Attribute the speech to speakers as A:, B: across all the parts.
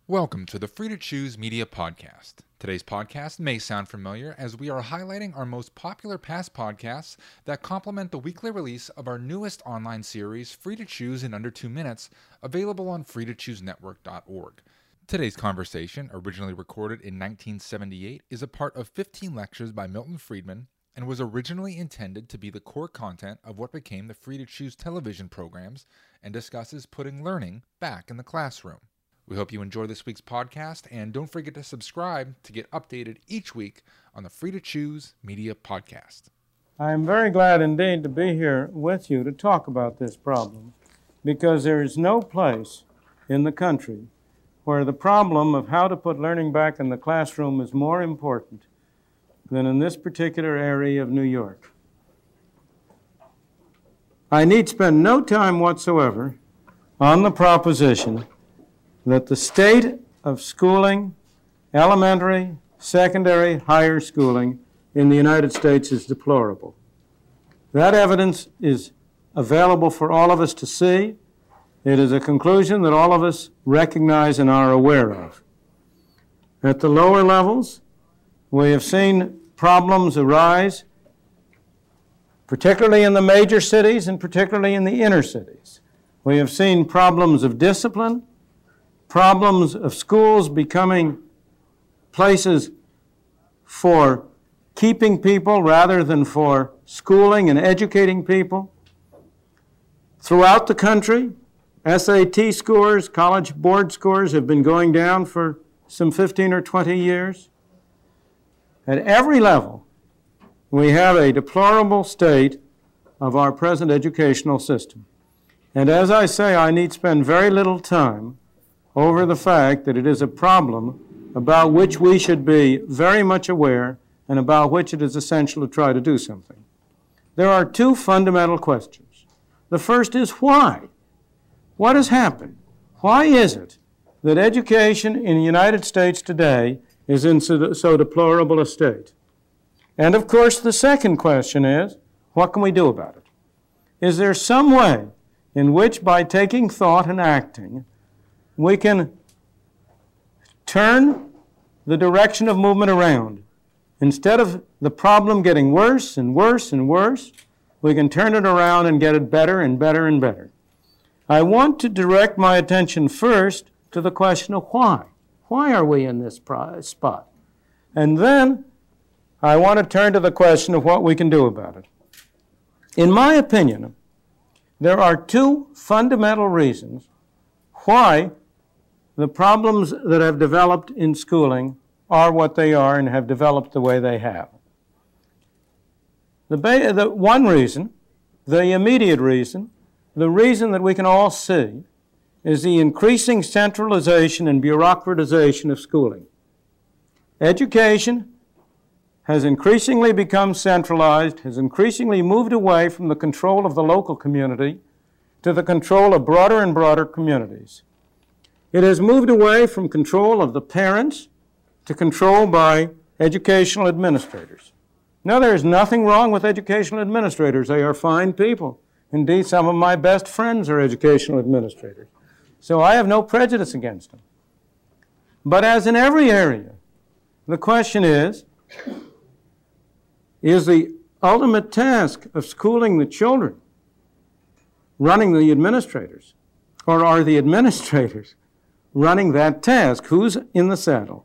A: Welcome to the Free to Choose Media Podcast. Today's podcast may sound familiar as we are highlighting our most popular past podcasts that complement the weekly release of our newest online series, Free to Choose in Under 2 Minutes, available on freetochoosenetwork.org. Today's conversation, originally recorded in 1978, is a part of 15 lectures by Milton Friedman and was originally intended to be the core content of what became the Free to Choose television programs and discusses putting learning back in the classroom. We hope you enjoy this week's podcast, and don't forget to subscribe to get updated each week on the Free to Choose Media Podcast.
B: I am very glad indeed to be here with you to talk about this problem, because there is no place in the country where the problem of how to put learning back in the classroom is more important than in this particular area of New York. I need spend no time whatsoever on the proposition that the state of schooling, elementary, secondary, higher schooling in the United States is deplorable. That evidence is available for all of us to see. It is a conclusion that all of us recognize and are aware of. At the lower levels, we have seen problems arise, particularly in the major cities and particularly in the inner cities. We have seen problems of discipline, problems of schools becoming places for keeping people rather than for schooling and educating people. Throughout the country, SAT scores, college board scores have been going down for some 15 or 20 years. At every level, we have a deplorable state of our present educational system. And as I say, I need spend very little time over the fact that it is a problem about which we should be very much aware and about which it is essential to try to do something. There are two fundamental questions. The first is why? What has happened? Why is it that education in the United States today is in so deplorable a state? And of course, the second question is, what can we do about it? Is there some way in which, by taking thought and acting, we can turn the direction of movement around? Instead of the problem getting worse and worse and worse, we can turn it around and get it better and better and better. I want to direct my attention first to the question of why. Why are we in this spot? And then I want to turn to the question of what we can do about it. In my opinion, there are two fundamental reasons why the problems that have developed in schooling are what they are and have developed the way they have. The one reason, the immediate reason, the reason that we can all see, is the increasing centralization and bureaucratization of schooling. Education has increasingly become centralized, has increasingly moved away from the control of the local community to the control of broader and broader communities. It has moved away from control of the parents to control by educational administrators. Now, there is nothing wrong with educational administrators. They are fine people. Indeed, some of my best friends are educational administrators. So I have no prejudice against them. But as in every area, the question is the ultimate task of schooling the children running the administrators, or are the administrators running that task? Who's in the saddle?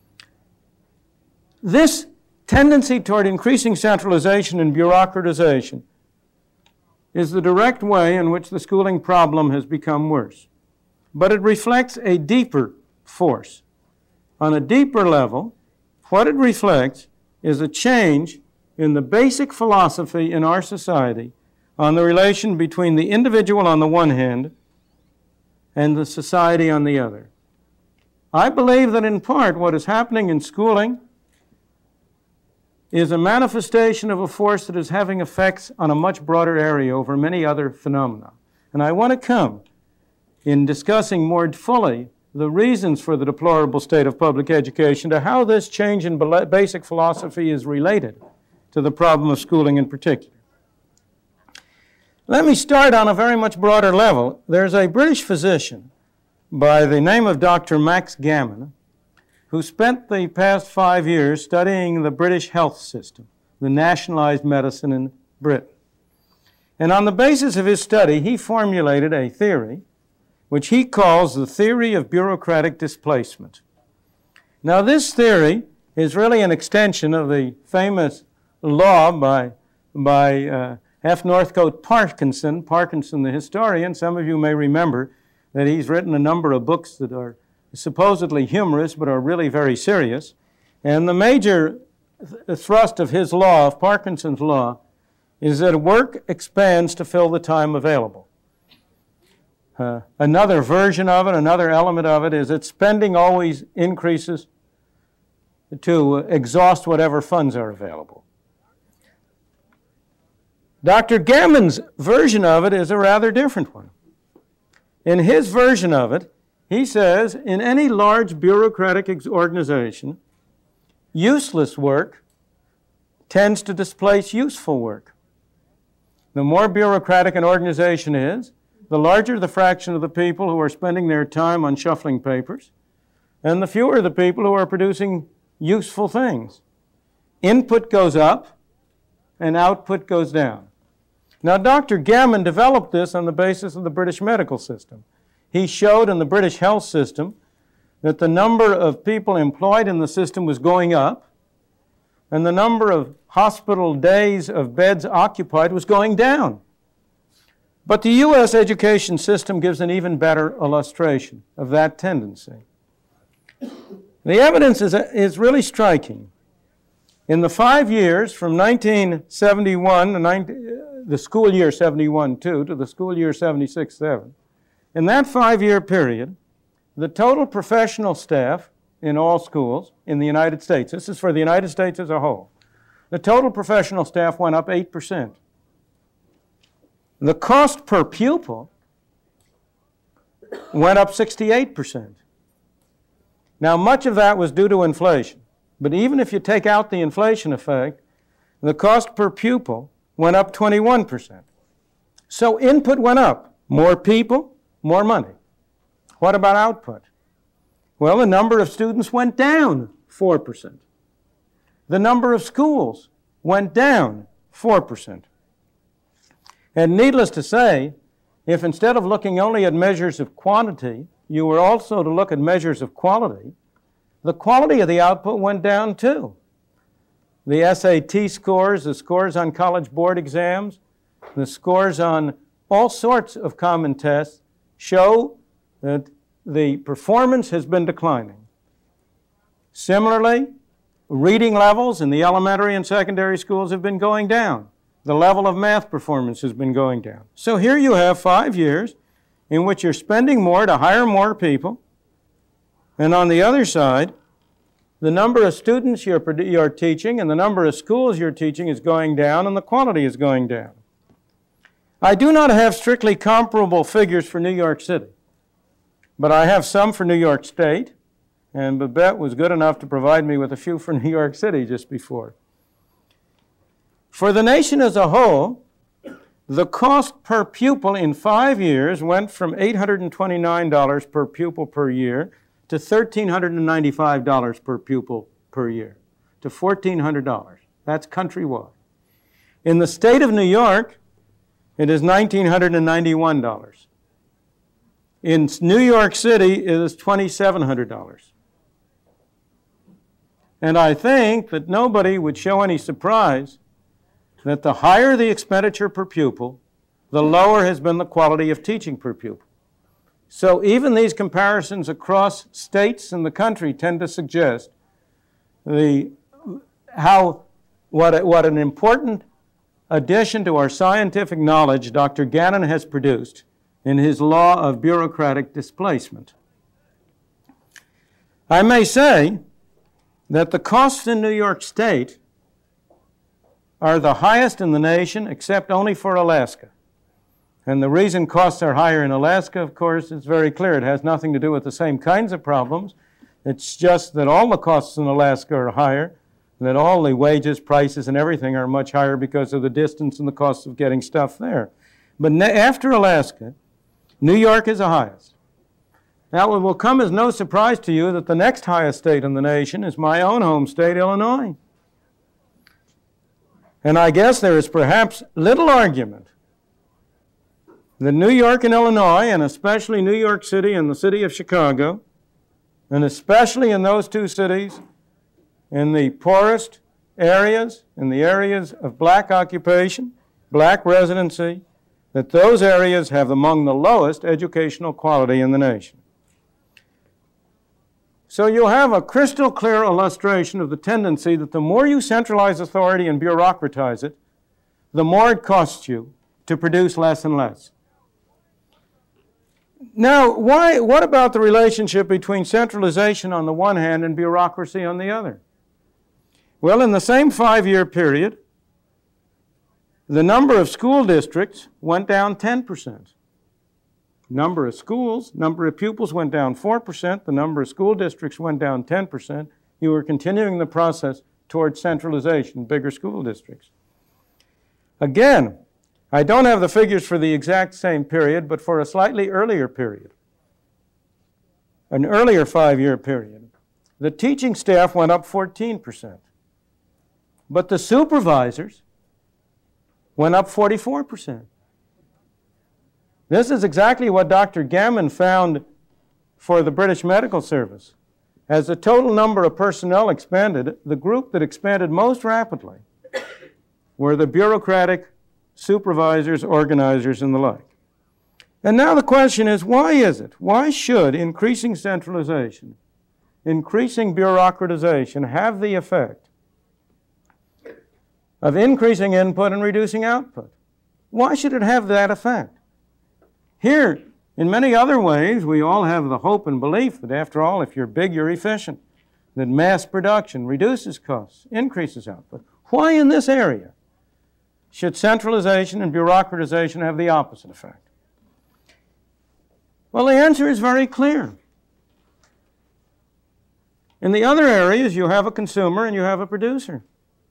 B: This tendency toward increasing centralization and bureaucratization is the direct way in which the schooling problem has become worse. But it reflects a deeper force. On a deeper level, what it reflects is a change in the basic philosophy in our society on the relation between the individual on the one hand and the society on the other. I believe that in part what is happening in schooling is a manifestation of a force that is having effects on a much broader area over many other phenomena. And I want to come in discussing more fully the reasons for the deplorable state of public education to how this change in basic philosophy is related to the problem of schooling in particular. Let me start on a very much broader level. There's a British physician by the name of Dr. Max Gammon, who spent the past 5 years studying the British health system, the nationalized medicine in Britain. And on the basis of his study, he formulated a theory which he calls the theory of bureaucratic displacement. Now, this theory is really an extension of the famous law by F. Northcote Parkinson the historian. Some of you may remember that he's written a number of books that are supposedly humorous but are really very serious. And the major thrust of his law, of Parkinson's law, is that work expands to fill the time available. Another version of it, another element of it, is that spending always increases to exhaust whatever funds are available. Dr. Gammon's version of it is a rather different one. In his version of it, he says, in any large bureaucratic organization, useless work tends to displace useful work. The more bureaucratic an organization is, the larger the fraction of the people who are spending their time on shuffling papers, and the fewer the people who are producing useful things. Input goes up, and output goes down. Now, Dr. Gammon developed this on the basis of the British medical system. He showed in the British health system that the number of people employed in the system was going up, and the number of hospital days of beds occupied was going down. But the U.S. education system gives an even better illustration of that tendency. The evidence is really striking. In the 5 years from 1971, the school year 71-2 to the school year 76-7, in that 5-year period, the total professional staff in all schools in the United States, this is for the United States as a whole, the total professional staff went up 8%. The cost per pupil went up 68%. Now, much of that was due to inflation. But even if you take out the inflation effect, the cost per pupil went up 21%. So input went up. More people, more money. What about output? Well, the number of students went down 4%. The number of schools went down 4%. And needless to say, if instead of looking only at measures of quantity, you were also to look at measures of quality, the quality of the output went down too. The SAT scores, the scores on college board exams, the scores on all sorts of common tests show that the performance has been declining. Similarly, reading levels in the elementary and secondary schools have been going down. The level of math performance has been going down. So here you have 5 years in which you're spending more to hire more people, and on the other side, the number of students you're teaching and the number of schools you're teaching is going down, and the quality is going down. I do not have strictly comparable figures for New York City, but I have some for New York State, and Babette was good enough to provide me with a few for New York City just before. For the nation as a whole, the cost per pupil in 5 years went from $829 per pupil per year to $1,395 per pupil per year, to $1,400. That's countrywide. In the state of New York, it is $1,991. In New York City, it is $2,700. And I think that nobody would show any surprise that the higher the expenditure per pupil, the lower has been the quality of teaching per pupil. So even these comparisons across states in the country tend to suggest what an important addition to our scientific knowledge Dr. Gannon has produced in his law of bureaucratic displacement. I may say that the costs in New York State are the highest in the nation, except only for Alaska. And the reason costs are higher in Alaska, of course, is very clear. It has nothing to do with the same kinds of problems. It's just that all the costs in Alaska are higher, and that all the wages, prices, and everything are much higher because of the distance and the cost of getting stuff there. But after Alaska, New York is the highest. Now, it will come as no surprise to you that the next highest state in the nation is my own home state, Illinois. And I guess there is perhaps little argument that New York and Illinois, and especially New York City and the city of Chicago, and especially in those two cities, in the poorest areas, in the areas of black occupation, black residency, that those areas have among the lowest educational quality in the nation. So you'll have a crystal clear illustration of the tendency that the more you centralize authority and bureaucratize it, the more it costs you to produce less and less. Now, what about the relationship between centralization on the one hand and bureaucracy on the other? Well, in the same 5-year period, the number of school districts went down 10%. Number of schools, number of pupils went down 4%. The number of school districts went down 10%. You were continuing the process towards centralization, bigger school districts. Again, I don't have the figures for the exact same period, but for a slightly earlier period, an earlier 5-year period, the teaching staff went up 14%. But the supervisors went up 44%. This is exactly what Dr. Gammon found for the British Medical Service. As the total number of personnel expanded, the group that expanded most rapidly were the bureaucratic supervisors, organizers, and the like. And now the question is, why is it? Why should increasing centralization, increasing bureaucratization have the effect of increasing input and reducing output? Why should it have that effect? Here, in many other ways, we all have the hope and belief that after all, if you're big, you're efficient, that mass production reduces costs, increases output. Why in this area should centralization and bureaucratization have the opposite effect? Well, the answer is very clear. In the other areas, you have a consumer and you have a producer.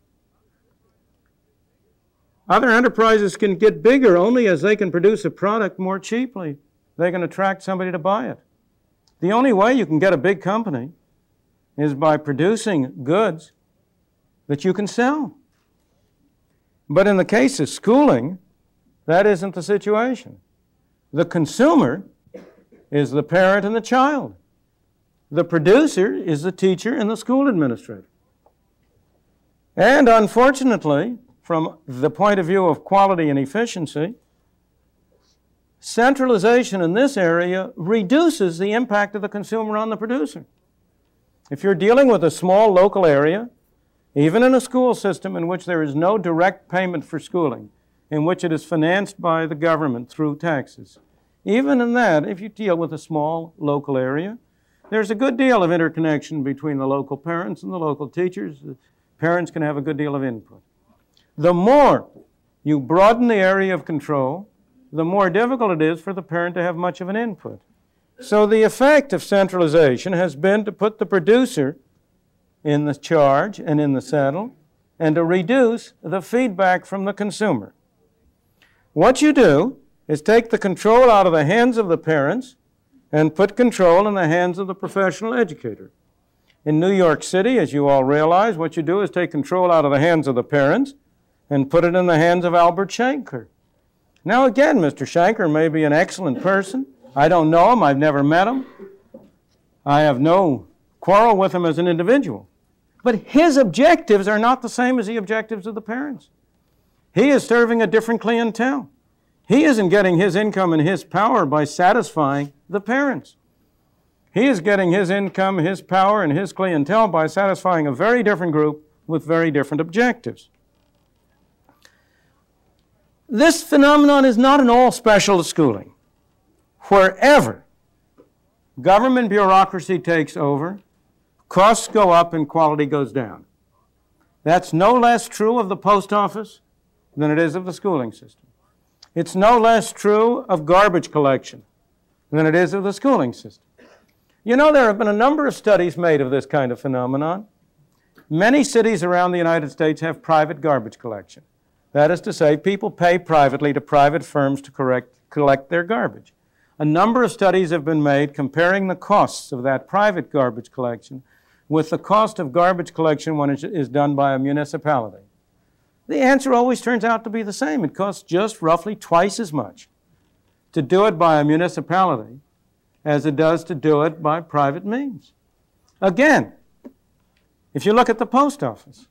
B: Other enterprises can get bigger only as they can produce a product more cheaply. They can attract somebody to buy it. The only way you can get a big company is by producing goods that you can sell. But in the case of schooling, that isn't the situation. The consumer is the parent and the child. The producer is the teacher and the school administrator. And unfortunately, from the point of view of quality and efficiency, centralization in this area reduces the impact of the consumer on the producer. If you're dealing with a small local area, even in a school system in which there is no direct payment for schooling, in which it is financed by the government through taxes, even in that, if you deal with a small local area, there's a good deal of interconnection between the local parents and the local teachers. The parents can have a good deal of input. The more you broaden the area of control, the more difficult it is for the parent to have much of an input. So the effect of centralization has been to put the producer in the charge and in the saddle, and to reduce the feedback from the consumer. What you do is take the control out of the hands of the parents and put control in the hands of the professional educator. In New York City, as you all realize, what you do is take control out of the hands of the parents and put it in the hands of Albert Shanker. Now again, Mr. Shanker may be an excellent person. I don't know him. I've never met him. I have no quarrel with him as an individual. But his objectives are not the same as the objectives of the parents. He is serving a different clientele. He isn't getting his income and his power by satisfying the parents. He is getting his income, his power, and his clientele by satisfying a very different group with very different objectives. This phenomenon is not at all special to schooling. Wherever government bureaucracy takes over, costs go up and quality goes down. That's no less true of the post office than it is of the schooling system. It's no less true of garbage collection than it is of the schooling system. You know, there have been a number of studies made of this kind of phenomenon. Many cities around the United States have private garbage collection. That is to say, people pay privately to private firms to collect their garbage. a number of studies have been made comparing the costs of that private garbage collection with the cost of garbage collection when it is done by a municipality. The answer always turns out to be the same. It costs just roughly twice as much to do it by a municipality as it does to do it by private means. Again, if you look at the post office,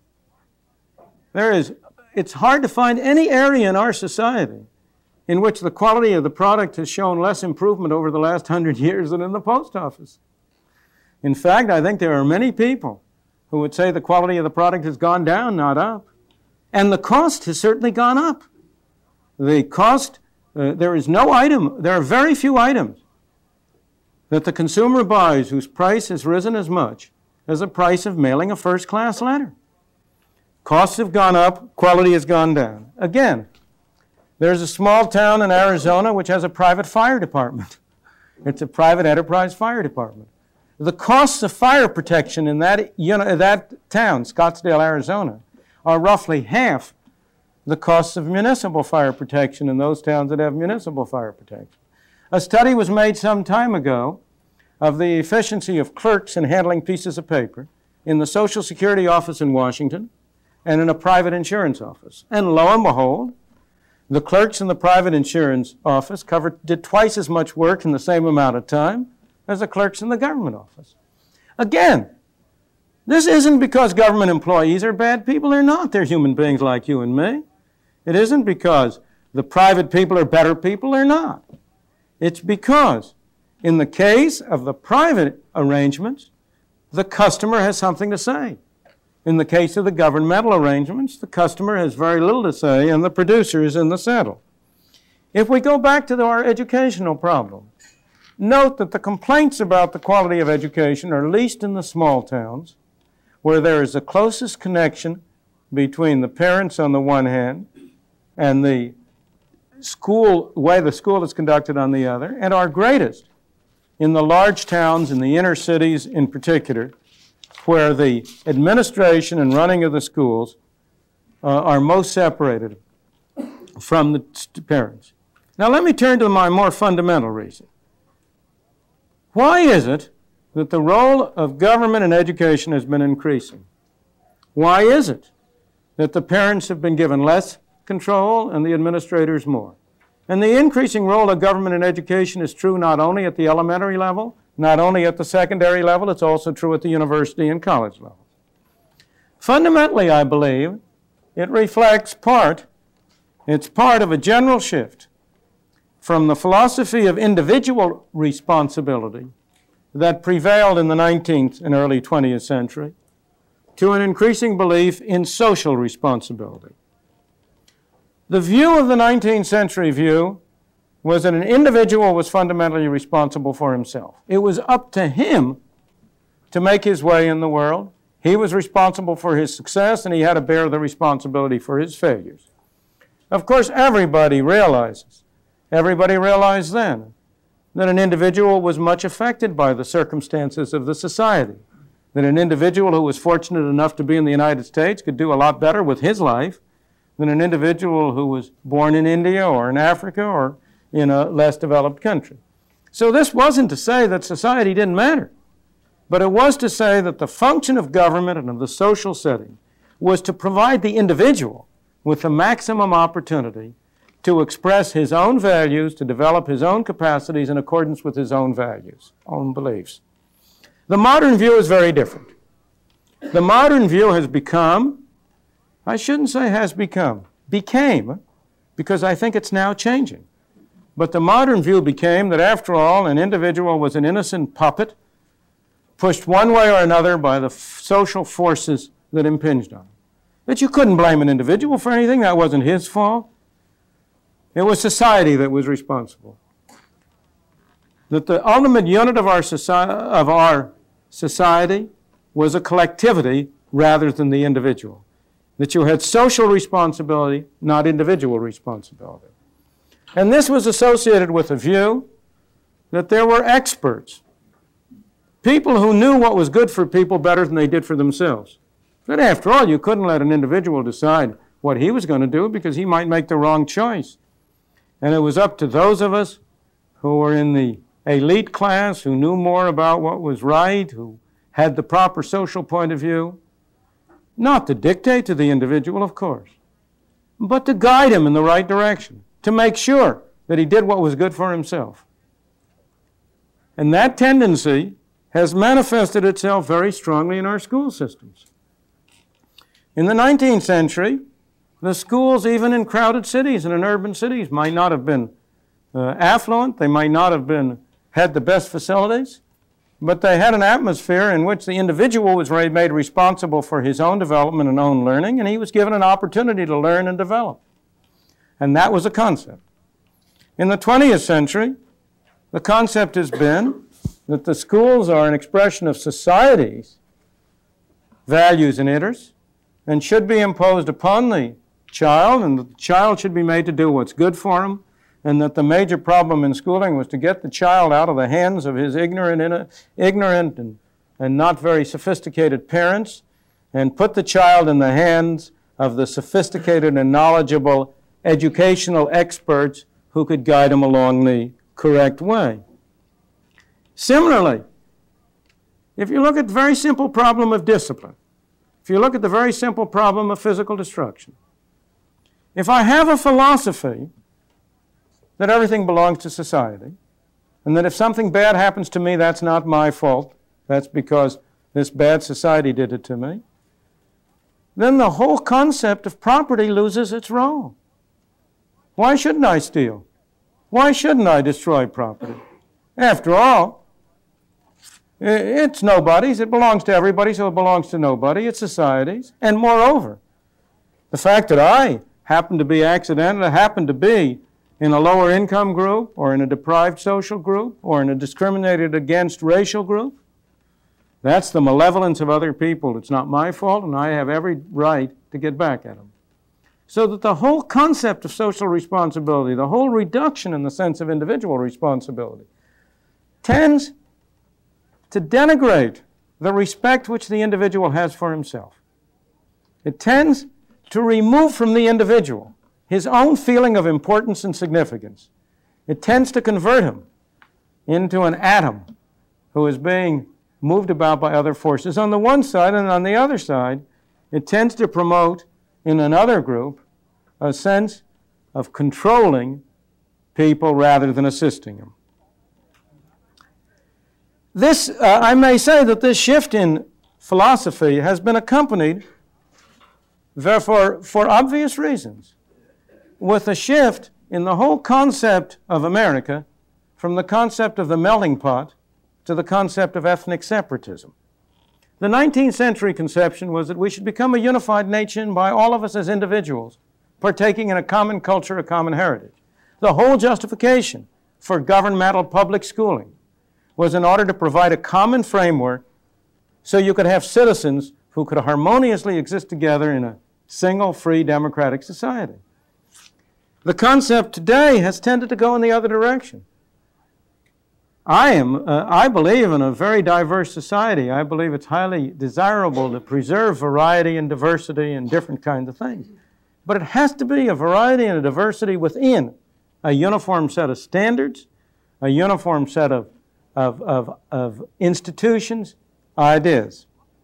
B: it's hard to find any area in our society in which the quality of the product has shown less improvement over the last 100 years than in the post office. In fact, I think there are many people who would say the quality of the product has gone down, not up. And the cost has certainly gone up. The cost, there are very few items that the consumer buys whose price has risen as much as the price of mailing a first-class letter. Costs have gone up, quality has gone down. Again, there's a small town in Arizona which has a private fire department. It's a private enterprise fire department. The costs of fire protection in that town, Scottsdale, Arizona, are roughly half the costs of municipal fire protection in those towns that have municipal fire protection. A study was made some time ago of the efficiency of clerks in handling pieces of paper in the Social Security office in Washington and in a private insurance office. And lo and behold, the clerks in the private insurance office did twice as much work in the same amount of time as the clerks in the government office. Again, this isn't because government employees are bad people. They're not. They're human beings like you and me. It isn't because the private people are better people. They're not. It's because in the case of the private arrangements, the customer has something to say. In the case of the governmental arrangements, the customer has very little to say and the producer is in the saddle. If we go back to our educational problem, note that the complaints about the quality of education are least in the small towns, where there is the closest connection between the parents on the one hand and the way the school is conducted on the other, and are greatest in the large towns, in the inner cities in particular, where the administration and running of the schools are most separated from the parents. Now let me turn to my more fundamental reason. Why is it that the role of government in education has been increasing? Why is it that the parents have been given less control and the administrators more? And the increasing role of government in education is true not only at the elementary level, not only at the secondary level, it's also true at the university and college level. Fundamentally, I believe, it reflects it's part of a general shift from the philosophy of individual responsibility that prevailed in the 19th and early 20th century to an increasing belief in social responsibility. The view of the 19th century view was that an individual was fundamentally responsible for himself. It was up to him to make his way in the world. He was responsible for his success, and he had to bear the responsibility for his failures. Of course, everybody realized then that an individual was much affected by the circumstances of the society, that an individual who was fortunate enough to be in the United States could do a lot better with his life than an individual who was born in India or in Africa or in a less developed country. So this wasn't to say that society didn't matter, but it was to say that the function of government and of the social setting was to provide the individual with the maximum opportunity to express his own values, to develop his own capacities in accordance with his own values, own beliefs. The modern view is very different. The modern view has become, I shouldn't say has become, became, because I think it's now changing. But the modern view became that after all, an individual was an innocent puppet, pushed one way or another by the social forces that impinged on him. That you couldn't blame an individual for anything, that wasn't his fault. It was society that was responsible. That the ultimate unit of our society was a collectivity rather than the individual. That you had social responsibility, not individual responsibility. And this was associated with a view that there were experts, people who knew what was good for people better than they did for themselves. That after all, you couldn't let an individual decide what he was going to do because he might make the wrong choice. And it was up to those of us who were in the elite class, who knew more about what was right, who had the proper social point of view, not to dictate to the individual, of course, but to guide him in the right direction, to make sure that he did what was good for himself. And that tendency has manifested itself very strongly in our school systems. In the 19th century, the schools, even in crowded cities and in urban cities, might not have been affluent, they might not have had the best facilities, but they had an atmosphere in which the individual was made responsible for his own development and own learning, and he was given an opportunity to learn and develop. And that was a concept. In the 20th century, the concept has been that the schools are an expression of society's values and interests and should be imposed upon the child, and the child should be made to do what's good for him, and that the major problem in schooling was to get the child out of the hands of his ignorant and not very sophisticated parents and put the child in the hands of the sophisticated and knowledgeable educational experts who could guide him along the correct way. Similarly, if you look at the very simple problem of discipline, if you look at the very simple problem of physical destruction, if I have a philosophy that everything belongs to society, and that if something bad happens to me, that's not my fault, that's because this bad society did it to me, then the whole concept of property loses its role. Why shouldn't I steal? Why shouldn't I destroy property? After all, it's nobody's. It belongs to everybody, so it belongs to nobody. It's society's. And moreover, the fact that I happen to be accidental, I happen to be in a lower income group, or in a deprived social group, or in a discriminated against racial group, that's the malevolence of other people. It's not my fault, and I have every right to get back at them. So that the whole concept of social responsibility, the whole reduction in the sense of individual responsibility, tends to denigrate the respect which the individual has for himself. It tends to remove from the individual his own feeling of importance and significance. It tends to convert him into an atom who is being moved about by other forces on the one side, and on the other side, it tends to promote in another group a sense of controlling people rather than assisting them. This, I may say that this shift in philosophy has been accompanied, therefore, for obvious reasons, with a shift in the whole concept of America from the concept of the melting pot to the concept of ethnic separatism. The 19th century conception was that we should become a unified nation by all of us as individuals, partaking in a common culture, a common heritage. The whole justification for governmental public schooling was in order to provide a common framework so you could have citizens who could harmoniously exist together in a single, free, democratic society. The concept today has tended to go in the other direction. I believe in a very diverse society. I believe it's highly desirable to preserve variety and diversity and different kinds of things. But it has to be a variety and a diversity within a uniform set of standards, a uniform set of institutions, ideas.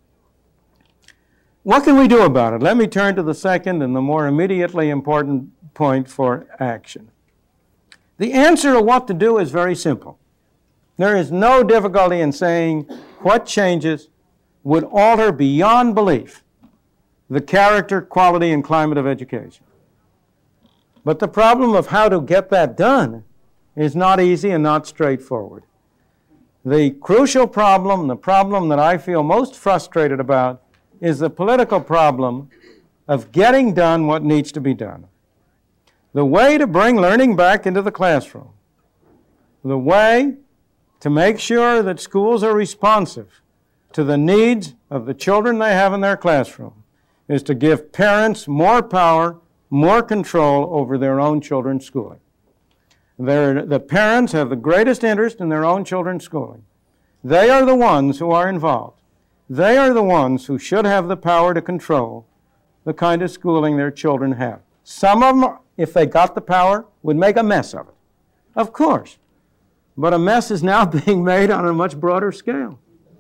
B: What can we do about it? Let me turn to the second and the more immediately important point for action. The answer to what to do is very simple. There is no difficulty in saying what changes would alter beyond belief the character, quality, and climate of education. But the problem of how to get that done is not easy and not straightforward. The crucial problem, the problem that I feel most frustrated about, is the political problem of getting done what needs to be done. The way to bring learning back into the classroom, the way to make sure that schools are responsive to the needs of the children they have in their classroom, is to give parents more power, more control over their own children's schooling. The parents have the greatest interest in their own children's schooling. They are the ones who are involved. They are the ones who should have the power to control the kind of schooling their children have. Some of them, if they got the power, would make a mess of it. Of course. But a mess is now being made on a much broader scale.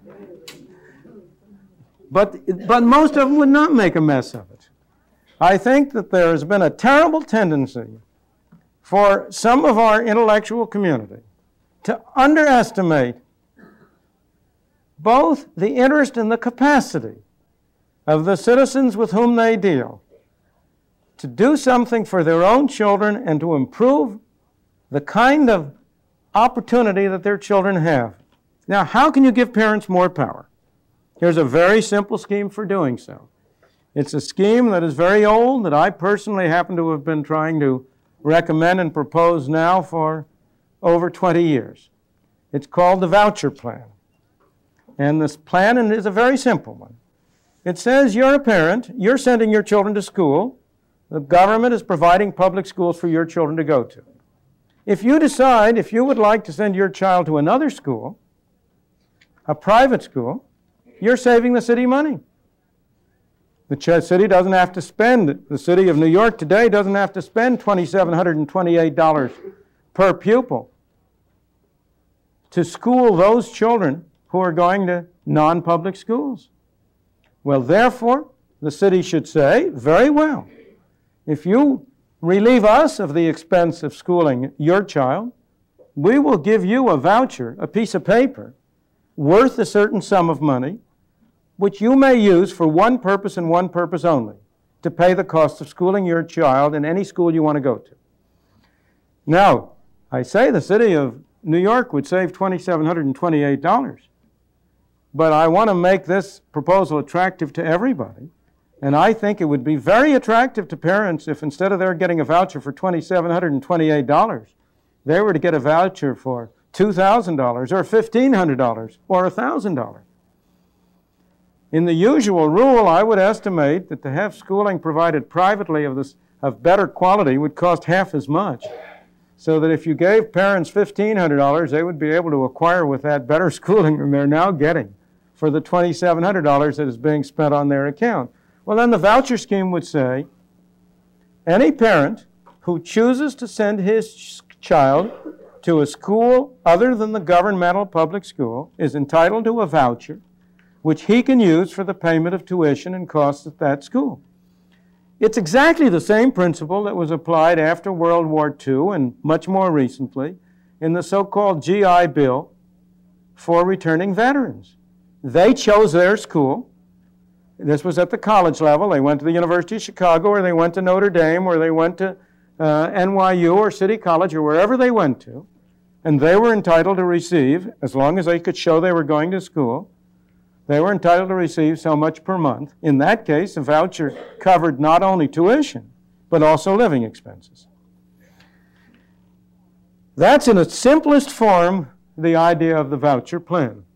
B: But most of them would not make a mess of it. I think that there has been a terrible tendency for some of our intellectual community to underestimate both the interest and the capacity of the citizens with whom they deal to do something for their own children and to improve the kind of opportunity that their children have. Now, how can you give parents more power? Here's a very simple scheme for doing so. It's a scheme that is very old, that I personally happen to have been trying to recommend and propose now for over 20 years. It's called the voucher plan. And this plan is a very simple one. It says you're a parent, you're sending your children to school, the government is providing public schools for your children to go to. If you decide if you would like to send your child to another school, a private school, you're saving the city money. The city doesn't have to spend, the city of New York today doesn't have to spend $2,728 per pupil to school those children who are going to non-public schools. Well, therefore, the city should say, very well, if you relieve us of the expense of schooling your child, we will give you a voucher, a piece of paper, worth a certain sum of money, which you may use for one purpose and one purpose only, to pay the cost of schooling your child in any school you want to go to. Now, I say the city of New York would save $2,728, but I want to make this proposal attractive to everybody, and I think it would be very attractive to parents if instead of their getting a voucher for $2,728, they were to get a voucher for $2,000 or $1,500 or $1,000. In the usual rule, I would estimate that to have schooling provided privately of better quality would cost half as much. So that if you gave parents $1,500, they would be able to acquire with that better schooling than they're now getting for the $2,700 that is being spent on their account. Well, then the voucher scheme would say, any parent who chooses to send his child to a school other than the governmental public school is entitled to a voucher which he can use for the payment of tuition and costs at that school. It's exactly the same principle that was applied after World War II and much more recently in the so-called GI Bill for returning veterans. They chose their school. This was at the college level. They went to the University of Chicago, or they went to Notre Dame, or they went to NYU or City College, or wherever they went to, and they were entitled to receive, as long as they could show they were going to school, they were entitled to receive so much per month. In that case, a voucher covered not only tuition, but also living expenses. That's in its simplest form the idea of the voucher plan.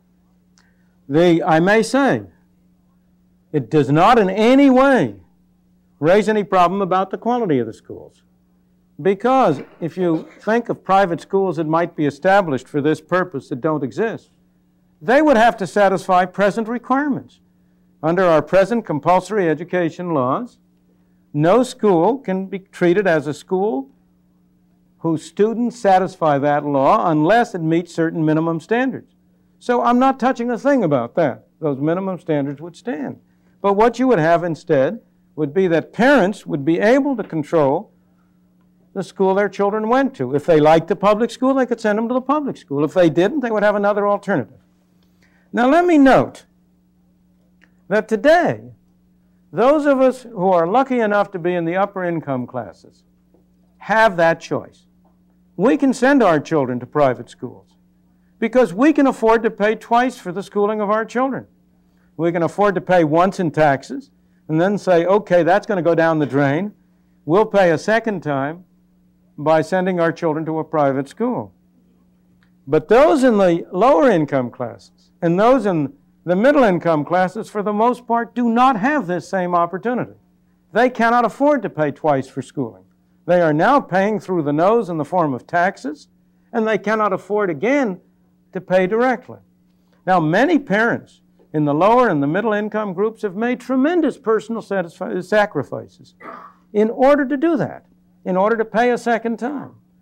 B: I may say, it does not in any way raise any problem about the quality of the schools. Because if you think of private schools that might be established for this purpose that don't exist, they would have to satisfy present requirements. Under our present compulsory education laws, no school can be treated as a school whose students satisfy that law unless it meets certain minimum standards. So I'm not touching a thing about that. Those minimum standards would stand. But what you would have instead would be that parents would be able to control the school their children went to. If they liked the public school, they could send them to the public school. If they didn't, they would have another alternative. Now let me note that today, those of us who are lucky enough to be in the upper income classes have that choice. We can send our children to private schools because we can afford to pay twice for the schooling of our children. We can afford to pay once in taxes and then say, okay, that's going to go down the drain. We'll pay a second time by sending our children to a private school. But those in the lower income classes and those in the middle income classes, for the most part, do not have this same opportunity. They cannot afford to pay twice for schooling. They are now paying through the nose in the form of taxes, and they cannot afford again to pay directly. Now, many parents in the lower and the middle income groups have made tremendous personal sacrifices in order to do that, in order to pay a second time.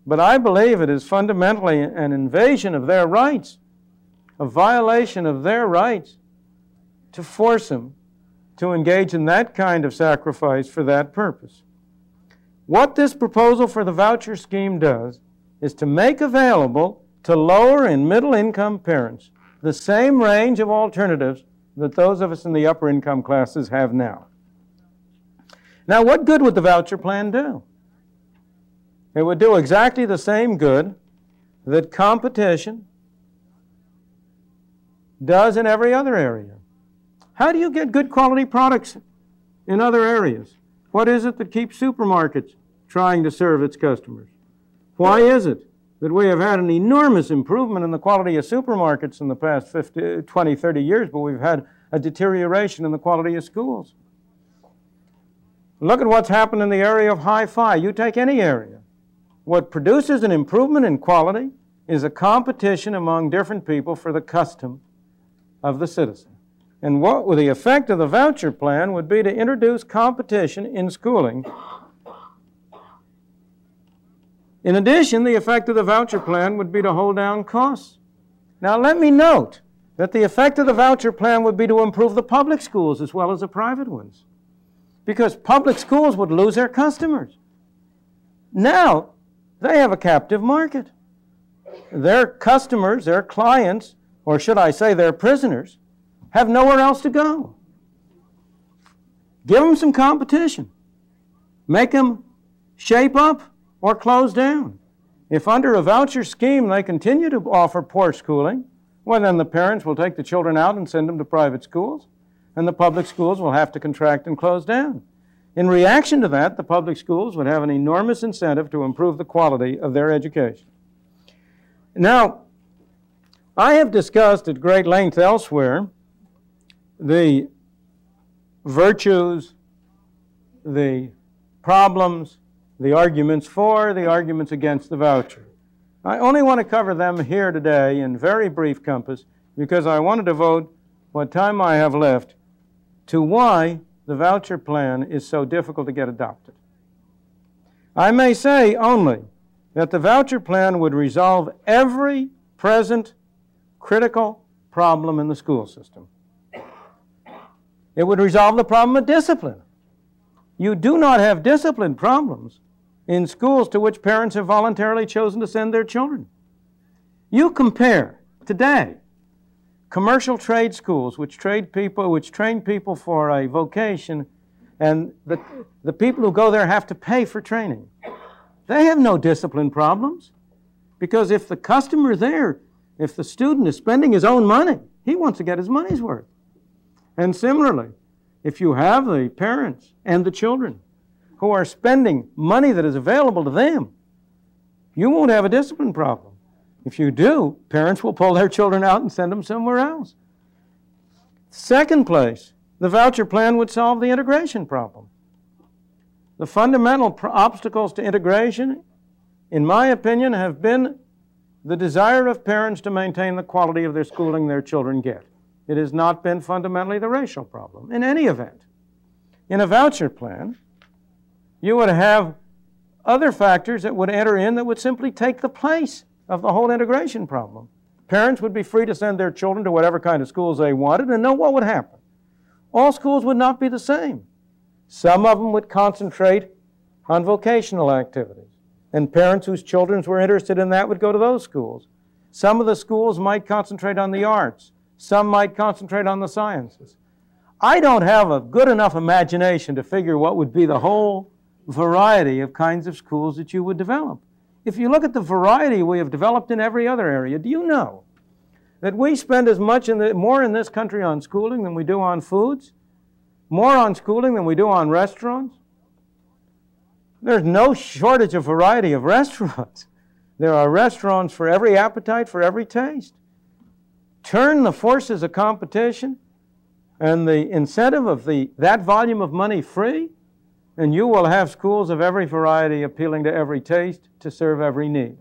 B: But I believe it is fundamentally an invasion of their rights, a violation of their rights, to force them to engage in that kind of sacrifice for that purpose. What this proposal for the voucher scheme does is to make available to lower and middle income parents the same range of alternatives that those of us in the upper income classes have now. Now, what good would the voucher plan do? It would do exactly the same good that competition does in every other area. How do you get good quality products in other areas? What is it that keeps supermarkets trying to serve its customers? Why is it that we have had an enormous improvement in the quality of supermarkets in the past 20, 30 years, but we've had a deterioration in the quality of schools? Look at what's happened in the area of hi-fi. You take any area. What produces an improvement in quality is a competition among different people for the custom of the citizen. And what the effect of the voucher plan would be to introduce competition in schooling. In addition, the effect of the voucher plan would be to hold down costs. Now, let me note that the effect of the voucher plan would be to improve the public schools as well as the private ones, because public schools would lose their customers. Now, they have a captive market. Their customers, their clients, or should I say their prisoners, have nowhere else to go. Give them some competition. Make them shape up or close down. If under a voucher scheme they continue to offer poor schooling, well, then the parents will take the children out and send them to private schools, and the public schools will have to contract and close down. In reaction to that, the public schools would have an enormous incentive to improve the quality of their education. Now, I have discussed at great length elsewhere the virtues, the problems, the arguments for, the arguments against the voucher. I only want to cover them here today in very brief compass because I want to devote what time I have left to why the voucher plan is so difficult to get adopted. I may say only that the voucher plan would resolve every present critical problem in the school system. It would resolve the problem of discipline. You do not have discipline problems in schools to which parents have voluntarily chosen to send their children. You compare today commercial trade schools which train people for a vocation, and the people who go there have to pay for training. They have no discipline problems, because if the customer there, if the student is spending his own money, he wants to get his money's worth. And similarly, if you have the parents and the children who are spending money that is available to them, you won't have a discipline problem. If you do, parents will pull their children out and send them somewhere else. Second place, the voucher plan would solve the integration problem. The fundamental obstacles to integration, in my opinion, have been the desire of parents to maintain the quality of their schooling their children get. It has not been fundamentally the racial problem. In any event, in a voucher plan, you would have other factors that would enter in that would simply take the place of the whole integration problem. Parents would be free to send their children to whatever kind of schools they wanted, and know what would happen. All schools would not be the same. Some of them would concentrate on vocational activities, and parents whose children were interested in that would go to those schools. Some of the schools might concentrate on the arts. Some might concentrate on the sciences. I don't have a good enough imagination to figure what would be the whole variety of kinds of schools that you would develop. If you look at the variety we have developed in every other area, do you know that we spend as much more in this country on schooling than we do on foods? More on schooling than we do on restaurants? There's no shortage of variety of restaurants. There are restaurants for every appetite, for every taste. Turn the forces of competition and the incentive of that volume of money free, and you will have schools of every variety appealing to every taste to serve every need.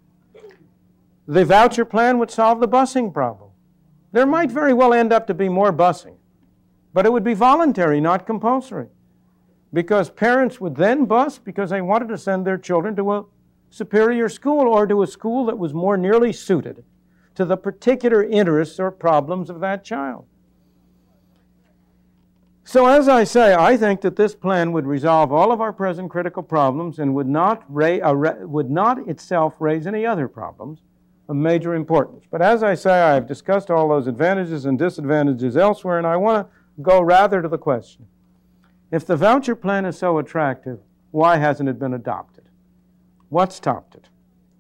B: The voucher plan would solve the busing problem. There might very well end up to be more busing, but it would be voluntary, not compulsory, because parents would then bus because they wanted to send their children to superior school or to a school that was more nearly suited to the particular interests or problems of that child. So as I say, I think that this plan would resolve all of our present critical problems and would not itself raise any other problems of major importance. But as I say, I have discussed all those advantages and disadvantages elsewhere, and I want to go rather to the question. If the voucher plan is so attractive, why hasn't it been adopted? What stopped it?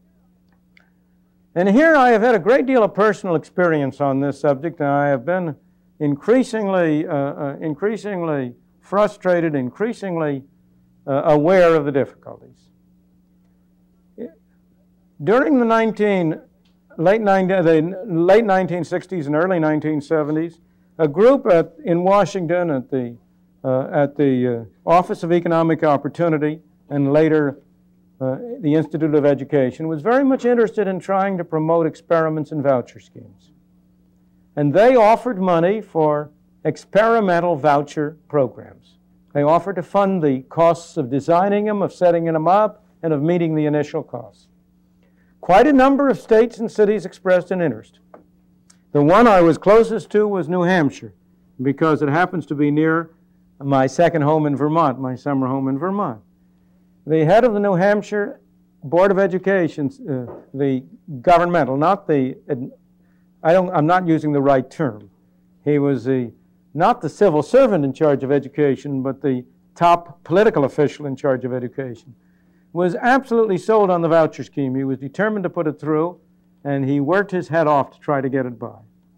B: And here I have had a great deal of personal experience on this subject, and I have been increasingly frustrated, increasingly aware of the difficulties. During the late 1960s and early 1970s, a group in Washington at the Office of Economic Opportunity and later the Institute of Education was very much interested in trying to promote experiments in voucher schemes. And they offered money for experimental voucher programs. They offered to fund the costs of designing them, of setting them up, and of meeting the initial costs. Quite a number of states and cities expressed an interest. The one I was closest to was New Hampshire, because it happens to be near my second home in Vermont, my summer home in Vermont. The head of the New Hampshire Board of Education, the governmental, I'm not using the right term. He was not the civil servant in charge of education, but the top political official in charge of education, was absolutely sold on the voucher scheme. He was determined to put it through, and he worked his head off to try to get it by.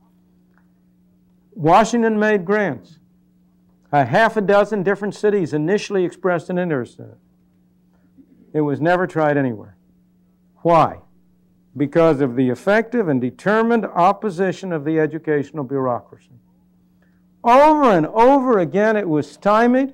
B: Washington made grants. A half a dozen different cities initially expressed an interest in it. It was never tried anywhere. Why? Because of the effective and determined opposition of the educational bureaucracy. Over and over again it was stymied,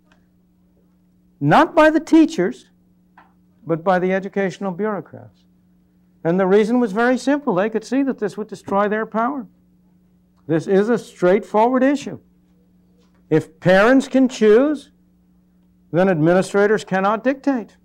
B: not by the teachers, but by the educational bureaucrats. And the reason was very simple. They could see that this would destroy their power. This is a straightforward issue. If parents can choose, then administrators cannot dictate.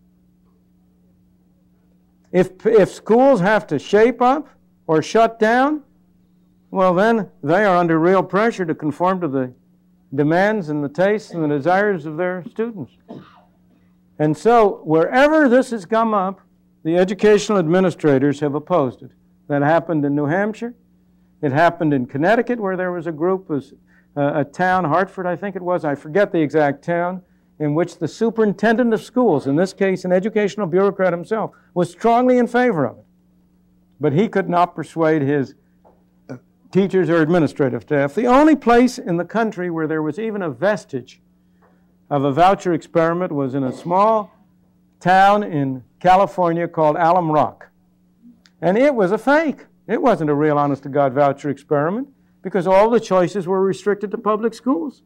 B: If schools have to shape up or shut down, well then they are under real pressure to conform to the demands and the tastes and the desires of their students. And so wherever this has come up, the educational administrators have opposed it. That happened in New Hampshire. It happened in Connecticut, where there was a group, a town, Hartford I think it was, I forget the exact town, in which the superintendent of schools, in this case an educational bureaucrat himself, was strongly in favor of it. But he could not persuade his teachers or administrative staff. The only place in the country where there was even a vestige of a voucher experiment was in a small town in California called Alum Rock. And it was a fake. It wasn't a real honest-to-God voucher experiment because all the choices were restricted to public schools.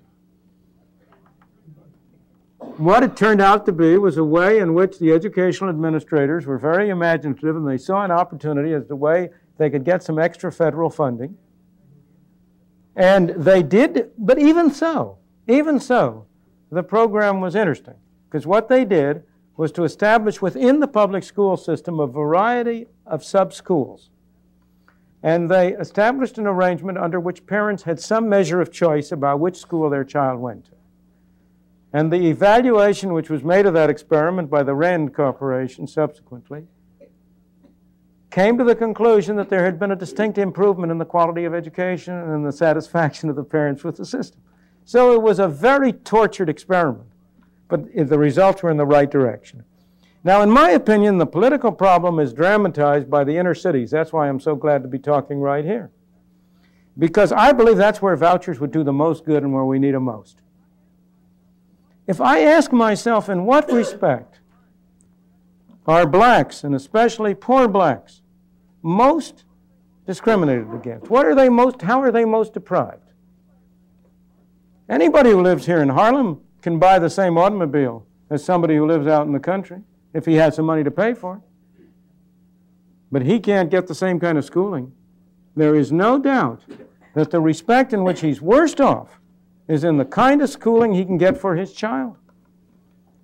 B: What it turned out to be was a way in which the educational administrators were very imaginative, and they saw an opportunity as the way they could get some extra federal funding. And they did, but even so, the program was interesting, because what they did was to establish within the public school system a variety of sub-schools. And they established an arrangement under which parents had some measure of choice about which school their child went to. And the evaluation which was made of that experiment by the Rand Corporation subsequently came to the conclusion that there had been a distinct improvement in the quality of education and in the satisfaction of the parents with the system. So it was a very tortured experiment, but the results were in the right direction. Now, in my opinion, the political problem is dramatized by the inner cities. That's why I'm so glad to be talking right here. Because I believe that's where vouchers would do the most good and where we need them most. If I ask myself, in what respect are blacks, and especially poor blacks, most discriminated against? How are they most deprived? Anybody who lives here in Harlem can buy the same automobile as somebody who lives out in the country if he has some money to pay for it. But he can't get the same kind of schooling. There is no doubt that the respect in which he's worst off is in the kind of schooling he can get for his child.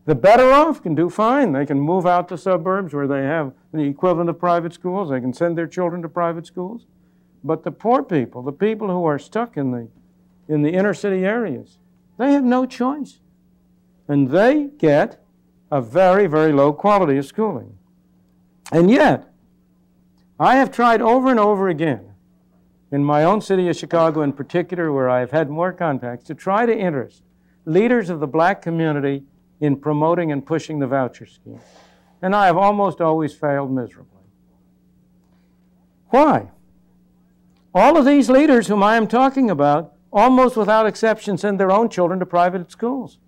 B: The better off can do fine. They can move out to suburbs where they have the equivalent of private schools. They can send their children to private schools. But the poor people, the people who are stuck in the inner city areas, they have no choice. And they get a very, very low quality of schooling. And yet, I have tried over and over again, in my own city of Chicago in particular, where I've had more contacts, to try to interest leaders of the black community in promoting and pushing the voucher scheme. And I have almost always failed miserably. Why? All of these leaders whom I am talking about, almost without exception, send their own children to private schools.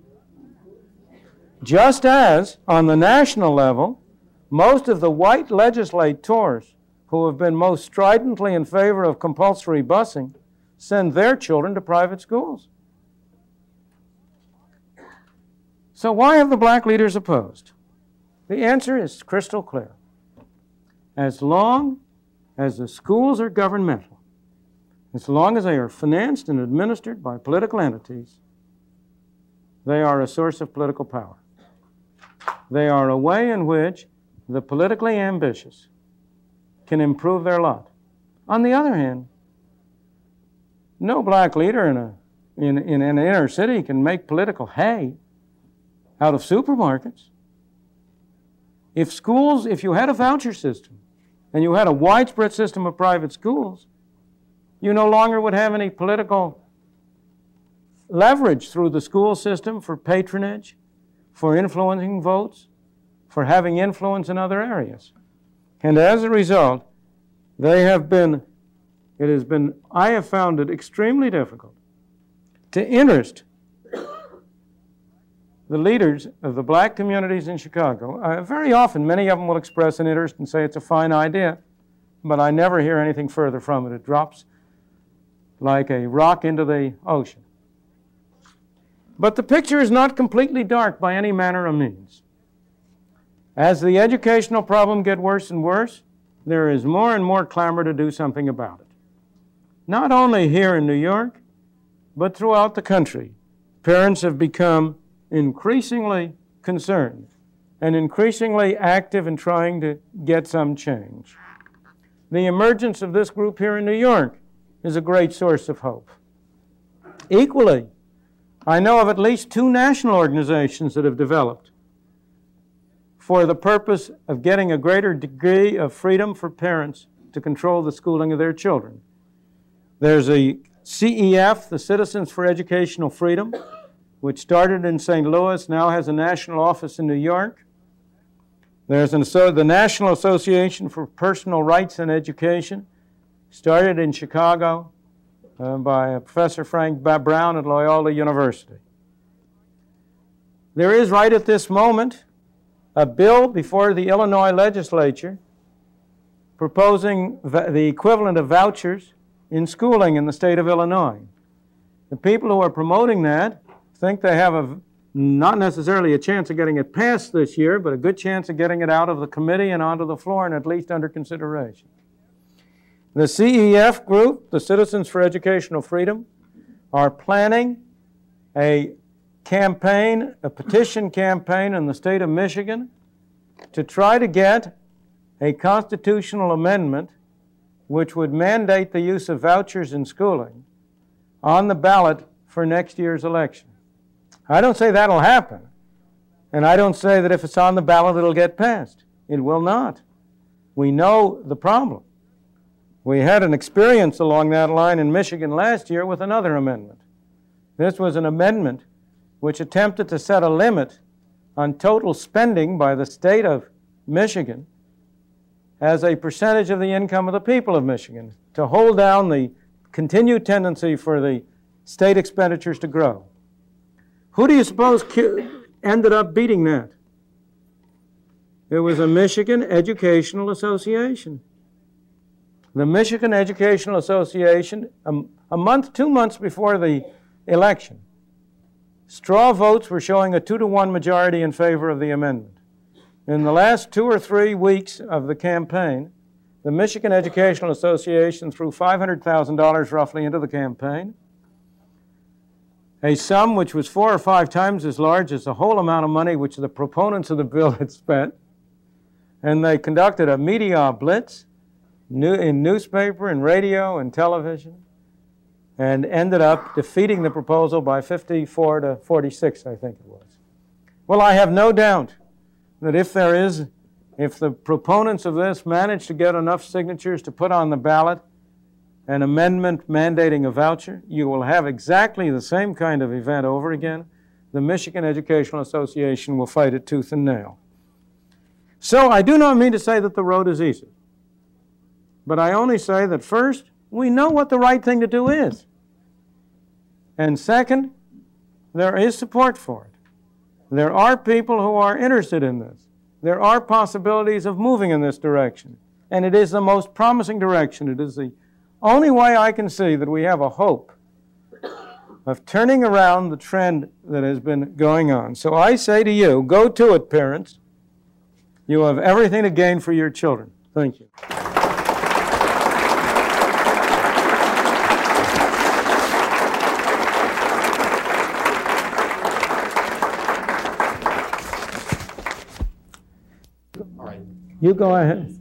B: Just as, on the national level, most of the white legislators who have been most stridently in favor of compulsory busing send their children to private schools. So why have the black leaders opposed? The answer is crystal clear. As long as the schools are governmental, as long as they are financed and administered by political entities, they are a source of political power. They are a way in which the politically ambitious can improve their lot. On the other hand, no black leader in an inner city can make political hay out of supermarkets. If you had a voucher system and you had a widespread system of private schools, you no longer would have any political leverage through the school system for patronage, for influencing votes, for having influence in other areas. And as a result, I have found it extremely difficult to interest the leaders of the black communities in Chicago. Very often, many of them will express an interest and say it's a fine idea, but I never hear anything further from it. It drops like a rock into the ocean. But the picture is not completely dark by any manner of means. As the educational problem gets worse and worse, there is more and more clamor to do something about it. Not only here in New York, but throughout the country, parents have become increasingly concerned and increasingly active in trying to get some change. The emergence of this group here in New York is a great source of hope. Equally, I know of at least 2 national organizations that have developed for the purpose of getting a greater degree of freedom for parents to control the schooling of their children. There's a CEF, the Citizens for Educational Freedom, which started in St. Louis, now has a national office in New York. There's the National Association for Personal Rights in Education, started in Chicago by Professor Frank Brown at Loyola University. There is right at this moment a bill before the Illinois legislature proposing the equivalent of vouchers in schooling in the state of Illinois. The people who are promoting that think they have not necessarily a chance of getting it passed this year, but a good chance of getting it out of the committee and onto the floor and at least under consideration. The CEF group, the Citizens for Educational Freedom, are planning a campaign, a petition campaign in the state of Michigan to try to get a constitutional amendment which would mandate the use of vouchers in schooling on the ballot for next year's election. I don't say that'll happen, and I don't say that if it's on the ballot it'll get passed. It will not. We know the problem. We had an experience along that line in Michigan last year with another amendment. This was an amendment which attempted to set a limit on total spending by the state of Michigan as a percentage of the income of the people of Michigan to hold down the continued tendency for the state expenditures to grow. Who do you suppose ended up beating that? It was a Michigan Educational Association. The Michigan Educational Association, a month, 2 months before the election, straw votes were showing a 2-to-1 majority in favor of the amendment. In the last 2 or 3 weeks of the campaign, the Michigan Educational Association threw $500,000 roughly into the campaign. a sum which was 4 or 5 times as large as the whole amount of money which the proponents of the bill had spent. And they conducted a media blitz in newspaper and radio and television, and ended up defeating the proposal by 54 to 46, I think it was. Well, I have no doubt that if the proponents of this manage to get enough signatures to put on the ballot an amendment mandating a voucher, you will have exactly the same kind of event over again. The Michigan Educational Association will fight it tooth and nail. So I do not mean to say that the road is easy, but I only say that first, we know what the right thing to do is. And second, there is support for it. There are people who are interested in this. There are possibilities of moving in this direction. And it is the most promising direction. It is the only way I can see that we have a hope of turning around the trend that has been going on. So I say to you, go to it, parents. You have everything to gain for your children. Thank you. You go ahead.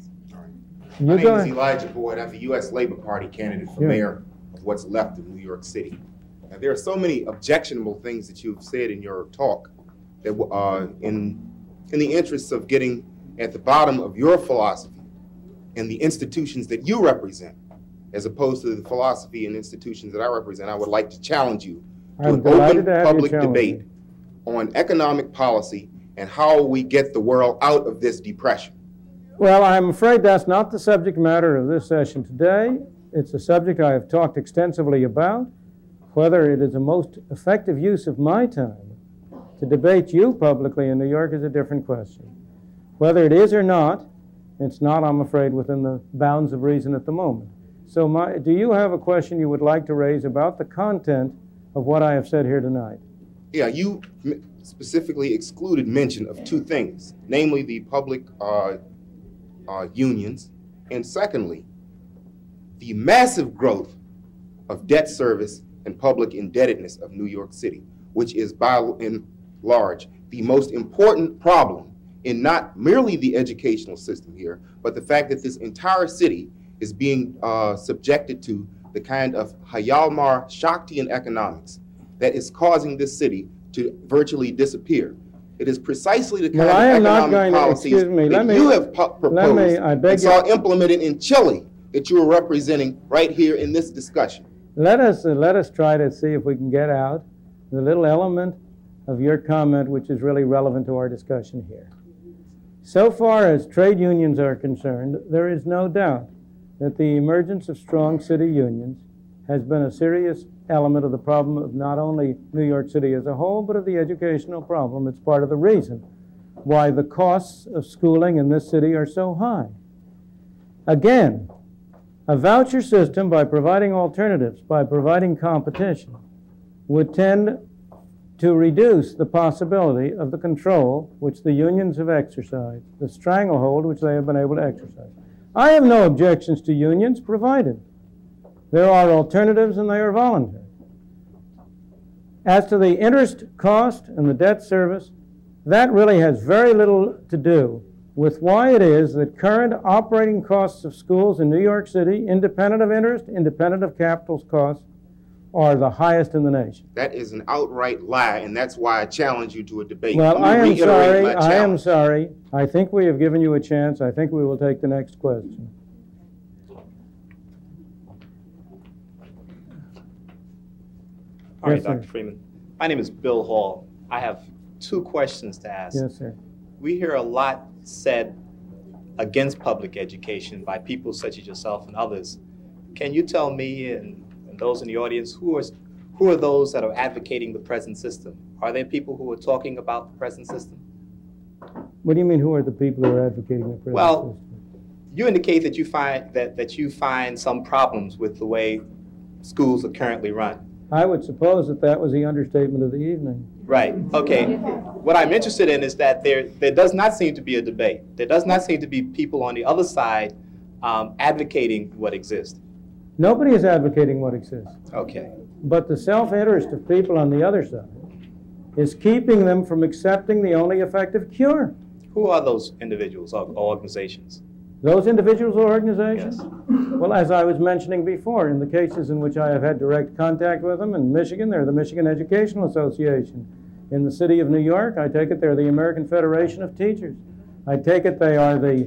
C: My name is Elijah Boyd. I'm the U.S. Labor Party candidate for mayor of what's left of New York City. Now, there are so many objectionable things that you've said in your talk that in the interests of getting at the bottom of your philosophy and the institutions that you represent, as opposed to the philosophy and institutions that I represent, I would like to challenge you to an open public debate on economic policy and how we get the world out of this depression.
B: Well, I'm afraid that's not the subject matter of this session today. It's a subject I have talked extensively about. Whether it is the most effective use of my time to debate you publicly in New York is a different question. Whether it is or not, it's not, I'm afraid, within the bounds of reason at the moment. So do you have a question you would like to raise about the content of what I have said here tonight?
C: Yeah, you specifically excluded mention of two things, namely the public unions, and secondly, the massive growth of debt service and public indebtedness of New York City, which is by and large the most important problem in not merely the educational system here, but the fact that this entire city is being subjected to the kind of Hayalmar Shaktian economics that is causing this city to virtually disappear. It is precisely the kind of economic policies that you have proposed and saw implemented in Chile that you are representing right here in this discussion.
B: Let us try to see if we can get out the little element of your comment which is really relevant to our discussion here. So far as trade unions are concerned, there is no doubt that the emergence of strong city unions has been a serious element of the problem of not only New York City as a whole, but of the educational problem. It's part of the reason why the costs of schooling in this city are so high. Again, a voucher system, by providing alternatives, by providing competition, would tend to reduce the possibility of the control which the unions have exercised, the stranglehold which they have been able to exercise. I have no objections to unions, provided there are alternatives and they are voluntary. As to the interest cost and the debt service, that really has very little to do with why it is that current operating costs of schools in New York City, independent of interest, independent of capital costs, are the highest in the nation.
C: That is an outright lie, and that's why I challenge you to a debate.
B: Well, I am sorry. I think we have given you a chance. I think we will take the next question.
D: All right, Dr. Freeman. My name is Bill Hall. I have two questions to ask.
B: Yes, sir.
D: We hear a lot said against public education by people such as yourself and others. Can you tell me and those in the audience who are those that are advocating the present system? Are there people who are talking about the present system?
B: What do you mean, who are the people who are advocating the present system?
D: Well, you indicate that you find some problems with the way schools are currently run.
B: I would suppose that that was the understatement of the evening.
D: Right. Okay. What I'm interested in is that there does not seem to be a debate. There does not seem to be people on the other side advocating what exists.
B: Nobody is advocating what exists.
D: Okay.
B: But the self-interest of people on the other side is keeping them from accepting the only effective cure.
D: Who are those individuals or organizations?
B: Those individuals or organizations?
D: Yes.
B: Well, as I was mentioning before, in the cases in which I have had direct contact with them, in Michigan, they're the Michigan Educational Association. In the city of New York, I take it they're the American Federation of Teachers. I take it they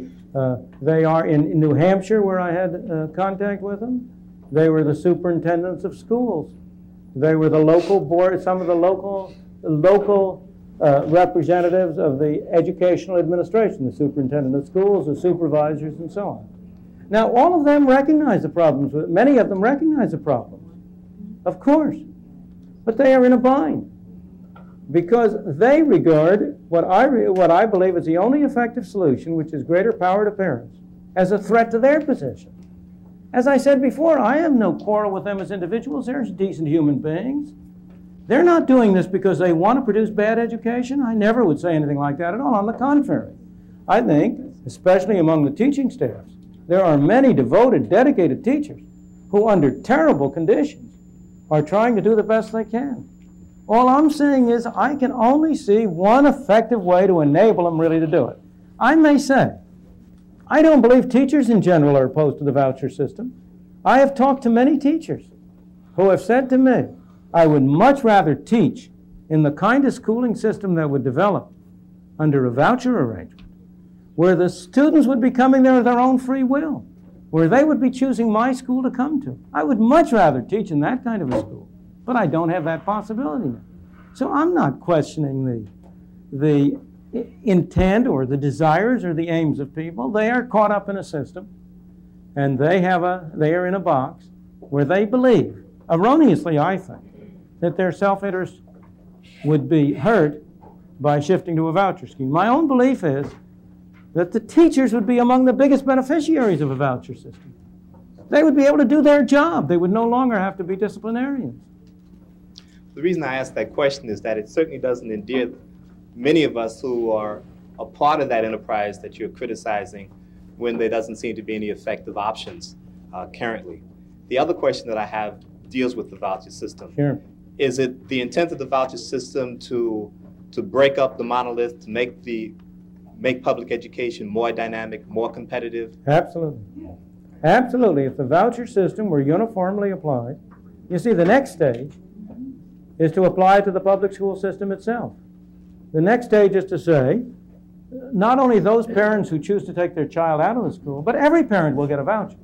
B: are in New Hampshire, where I had contact with them. They were the superintendents of schools. They were the local board, some of the local representatives of the educational administration, the superintendent of schools, the supervisors, and so on. Now, all of them recognize the problems. Many of them recognize the problems, of course, but they are in a bind because they regard what I believe is the only effective solution, which is greater power to parents, as a threat to their position. As I said before, I have no quarrel with them as individuals. They're decent human beings. They're not doing this because they want to produce bad education. I never would say anything like that at all. On the contrary, I think, especially among the teaching staffs, there are many devoted, dedicated teachers who, under terrible conditions, are trying to do the best they can. All I'm saying is I can only see one effective way to enable them really to do it. I may say, I don't believe teachers in general are opposed to the voucher system. I have talked to many teachers who have said to me, I would much rather teach in the kind of schooling system that would develop under a voucher arrangement, where the students would be coming there of their own free will, where they would be choosing my school to come to. I would much rather teach in that kind of a school, but I don't have that possibility now. So I'm not questioning the intent or the desires or the aims of people. They are caught up in a system, and they are in a box where they believe, erroneously I think, that their self-interest would be hurt by shifting to a voucher scheme. My own belief is that the teachers would be among the biggest beneficiaries of a voucher system. They would be able to do their job. They would no longer have to be disciplinarians.
D: The reason I ask that question is that it certainly doesn't endear many of us who are a part of that enterprise that you're criticizing when there doesn't seem to be any effective options currently. The other question that I have deals with the voucher system.
B: Sure.
D: Is it the intent of the voucher system to break up the monolith, to make public education more dynamic, more competitive?
B: Absolutely. Absolutely. If the voucher system were uniformly applied, you see, the next stage is to apply it to the public school system itself. The next stage is to say, not only those parents who choose to take their child out of the school, but every parent will get a voucher.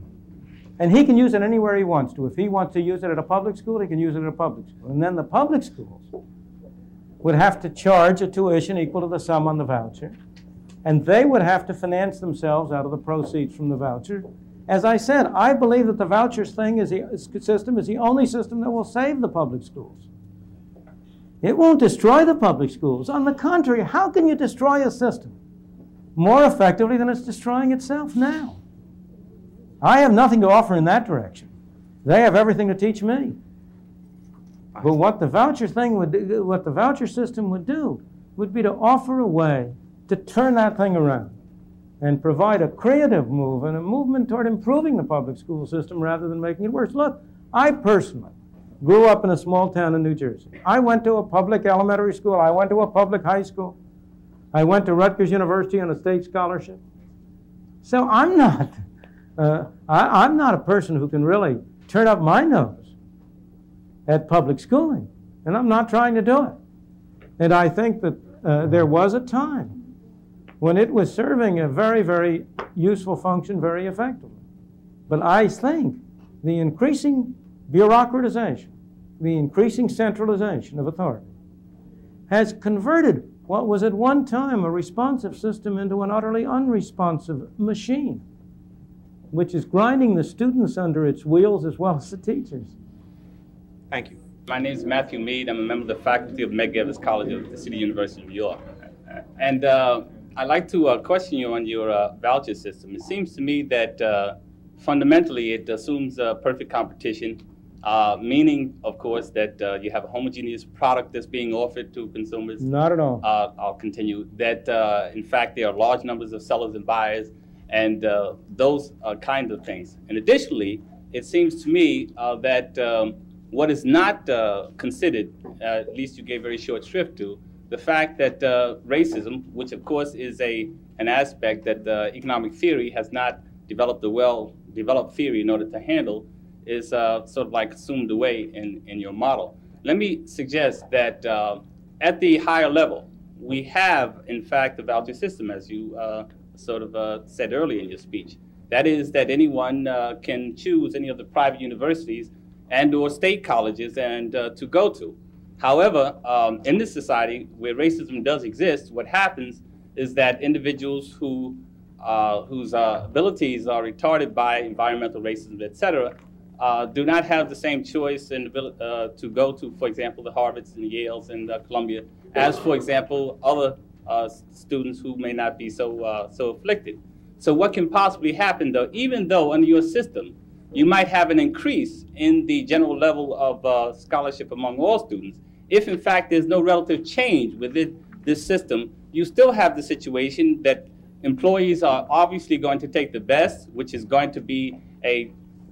B: And he can use it anywhere he wants to. If he wants to use it at a public school, he can use it at a public school. And then the public schools would have to charge a tuition equal to the sum on the voucher. And they would have to finance themselves out of the proceeds from the voucher. As I said, I believe that the vouchers system is the only system that will save the public schools. It won't destroy the public schools. On the contrary, how can you destroy a system more effectively than it's destroying itself now? I have nothing to offer in that direction. They have everything to teach me. But what the voucher system would do would be to offer a way to turn that thing around and provide a creative move and a movement toward improving the public school system rather than making it worse. Look, I personally grew up in a small town in New Jersey. I went to a public elementary school. I went to a public high school. I went to Rutgers University on a state scholarship. So I'm not a person who can really turn up my nose at public schooling, and I'm not trying to do it. And I think that there was a time when it was serving a very, very useful function very effectively. But I think the increasing bureaucratization, the increasing centralization of authority has converted what was at one time a responsive system into an utterly unresponsive machine, which is grinding the students under its wheels as well as the teachers.
D: Thank you.
E: My name is Matthew Mead. I'm a member of the faculty of Medgar College of the City University of New York. And I'd like to question you on your voucher system. It seems to me that fundamentally it assumes perfect competition, meaning, of course, that you have a homogeneous product that's being offered to consumers.
B: Not at all.
E: I'll continue. That, in fact, there are large numbers of sellers and buyers, and those kinds of things. And additionally, it seems to me that what is not considered, at least you gave very short shrift to, the fact that racism, which of course is an aspect that economic theory has not developed a well-developed theory in order to handle, is sort of like assumed away in your model. Let me suggest that at the higher level, we have, in fact, the voucher system, as you sort of said earlier in your speech. That is that anyone can choose any of the private universities and or state colleges and to go to. However, in this society where racism does exist, what happens is that individuals whose abilities are retarded by environmental racism, et cetera, do not have the same choice and to go to, for example, the Harvards and the Yales and Columbia, as, for example, other students who may not be so afflicted. So what can possibly happen, though, even though under your system, you might have an increase in the general level of scholarship among all students, if in fact there's no relative change within this system, you still have the situation that employees are obviously going to take the best, which is going to be a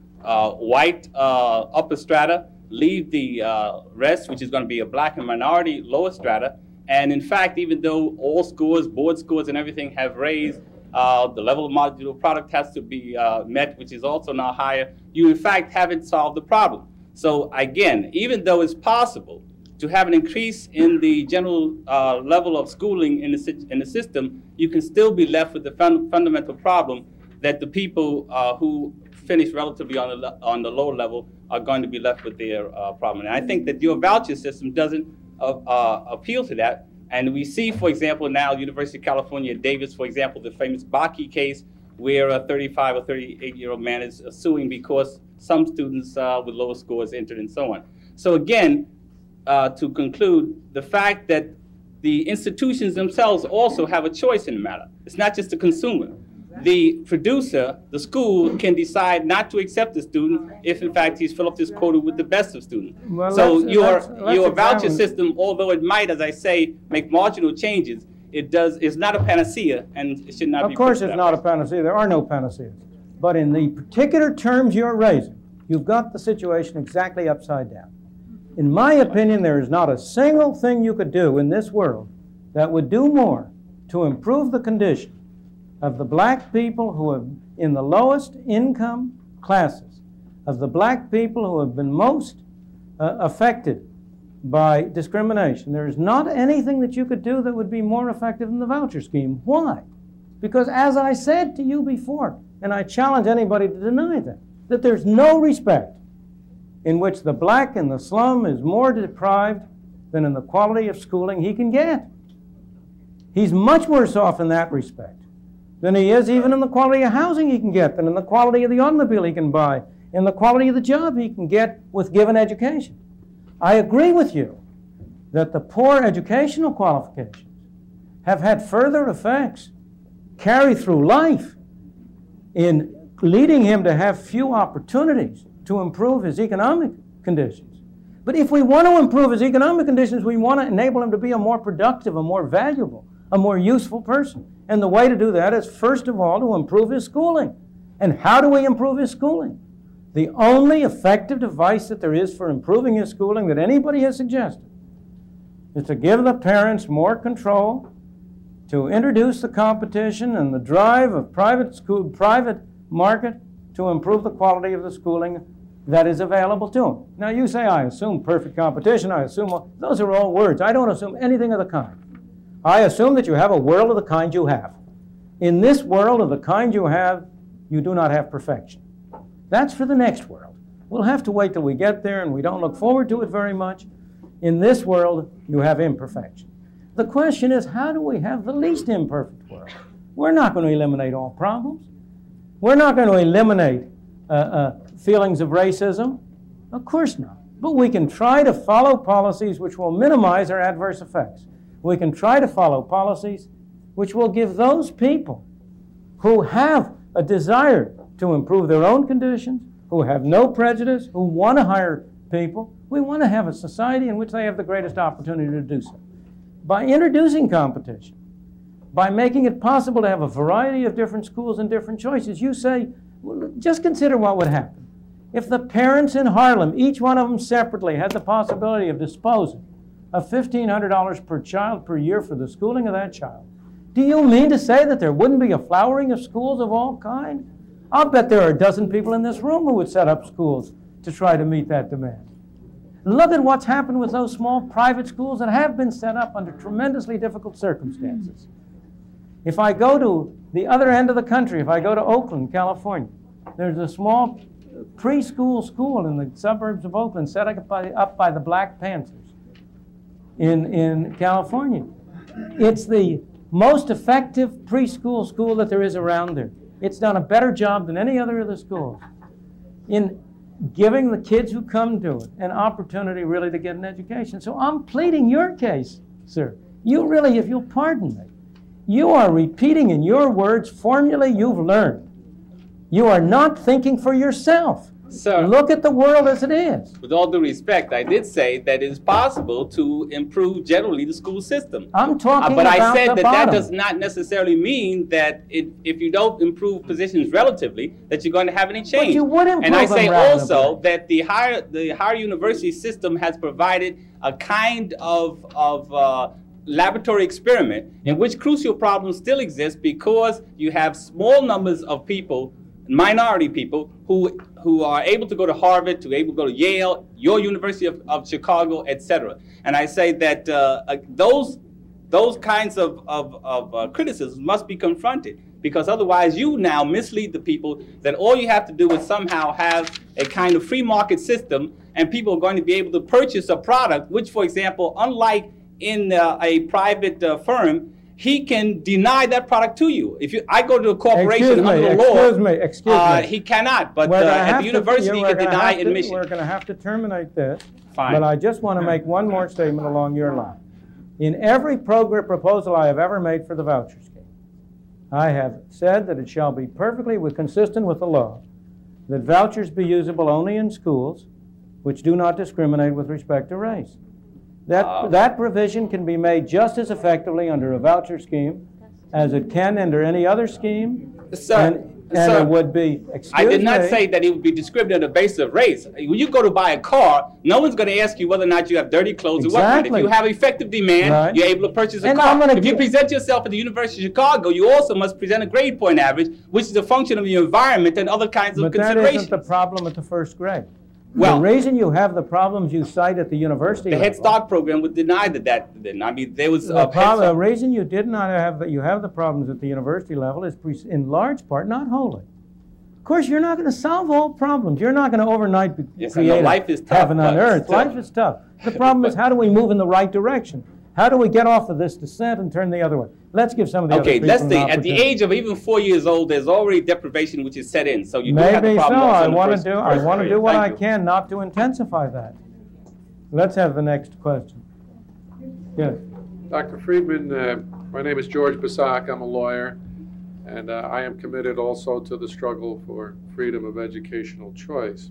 E: white upper strata, leave the rest, which is going to be a black and minority lower strata. And in fact, even though all scores, board scores and everything have raised, the level of marginal product has to be met, which is also now higher, you in fact haven't solved the problem. So again, even though it's possible to have an increase in the general level of schooling in the system, you can still be left with the fundamental problem that the people who finish relatively on the lower level are going to be left with their problem. And I think that your voucher system doesn't appeal to that. And we see, for example, now University of California, Davis, for example, the famous Bakke case, where a 35 or 38-year-old man is suing because some students with lower scores entered and so on. So again, to conclude, the fact that the institutions themselves also have a choice in the matter. It's not just the consumer. The producer, the school, can decide not to accept the student if, in fact, he's filled up his quota with the best of students. Well, so your voucher system, although it might, as I say, make marginal changes, it's not a panacea, and it should not be.
B: Of course, it's not a panacea. There are no panaceas. But in the particular terms you're raising, you've got the situation exactly upside down. In my opinion, there is not a single thing you could do in this world that would do more to improve the condition of the black people who are in the lowest income classes, of the black people who have been most affected by discrimination. There is not anything that you could do that would be more effective than the voucher scheme. Why? Because as I said to you before, and I challenge anybody to deny that there's no respect in which the black in the slum is more deprived than in the quality of schooling he can get. He's much worse off in that respect than he is even in the quality of housing he can get, than in the quality of the automobile he can buy, in the quality of the job he can get with given education. I agree with you that the poor educational qualifications have had further effects carry through life in leading him to have few opportunities to improve his economic conditions. But if we want to improve his economic conditions, we want to enable him to be a more productive, a more valuable, a more useful person. And the way to do that is, first of all, to improve his schooling. And how do we improve his schooling? The only effective device that there is for improving his schooling that anybody has suggested is to give the parents more control, to introduce the competition and the drive of private market to improve the quality of the schooling that is available to them. Now you say, I assume perfect competition, I assume, those are all words. I don't assume anything of the kind. I assume that you have a world of the kind you have. In this world of the kind you have, you do not have perfection. That's for the next world. We'll have to wait till we get there, and we don't look forward to it very much. In this world, you have imperfection. The question is, how do we have the least imperfect world? We're not going to eliminate all problems. We're not going to eliminate feelings of racism. Of course not. But we can try to follow policies which will minimize our adverse effects. We can try to follow policies which will give those people who have a desire to improve their own conditions, who have no prejudice, who want to hire people. We want to have a society in which they have the greatest opportunity to do so. By introducing competition, by making it possible to have a variety of different schools and different choices, you say, well, just consider what would happen If the parents in Harlem, each one of them separately, had the possibility of disposing of $1,500 per child per year for the schooling of that child, do you mean to say that there wouldn't be a flowering of schools of all kind? I'll bet there are a dozen people in this room who would set up schools to try to meet that demand. Look at what's happened with those small private schools that have been set up under tremendously difficult circumstances. If I go to the other end of the country, if I go to Oakland, California, there's a small preschool school in the suburbs of Oakland set up by the Black Panthers in California. It's the most effective preschool school that there is around there. It's done a better job than any other of the schools in giving the kids who come to it an opportunity really to get an education. So I'm pleading your case, sir. You really, if you'll pardon me, you are repeating in your words formula you've learned. You are not thinking for yourself.
E: Sir,
B: look at the world as it is.
E: With all due respect, I did say that it's possible to improve generally the school system.
B: I'm talking
E: but
B: about
E: I said
B: the
E: that
B: bottom.
E: that does not necessarily mean that if you don't improve positions relatively, that you're going to have any change.
B: But you would improve
E: and I say
B: them
E: also
B: relatively.
E: that the higher university system has provided a kind of laboratory experiment in which crucial problems still exist because you have small numbers of people, minority people, who are able to go to Harvard, able to go to Yale, your University of Chicago, etc. And I say that those kinds of criticisms must be confronted, because otherwise you now mislead the people that all you have to do is somehow have a kind of free market system and people are going to be able to purchase a product which, for example, unlike in a private firm, he can deny that product to you. If I go to a corporation under the law,
B: excuse me.
E: He cannot. But at the university, he can deny admission.
B: We're going to have to terminate this.
E: Fine.
B: But I just want to make one more statement along your line. In every program proposal I have ever made for the voucher scheme, I have said that it shall be perfectly consistent with the law that vouchers be usable only in schools which do not discriminate with respect to race. That provision can be made just as effectively under a voucher scheme as it can under any other scheme.
E: Sir,
B: and it would be,
E: I did not say that it would be discriminated on the basis of race. When you go to buy a car, no one's going to ask you whether or not you have dirty clothes or whatnot. If you have effective demand, you're able to purchase a car. If you present yourself at the University of Chicago, you also must present a grade point average, which is a function of your environment and other kinds of considerations.
B: But that isn't the problem at the first grade.
E: Well,
B: the reason you have the problems you cite at the university
E: the
B: level,
E: Head Start program would deny that. I mean, there was
B: the reason you did not have the problems at the university level is in large part, not wholly. Of course, you're not going to solve all problems. You're not going to overnight create
E: life is tough,
B: heaven on earth. Life is tough. The problem is, how do we move in the right direction? How do we get off of this descent and turn the other way? Let's give some of the other people
E: let's see. At the age of even 4 years old, there's already deprivation which is set in. So you do have the problem.
B: I want to do what I can not to intensify that. Let's have the next question. Yes.
F: Dr. Friedman, my name is George Basak. I'm a lawyer, and I am committed also to the struggle for freedom of educational choice.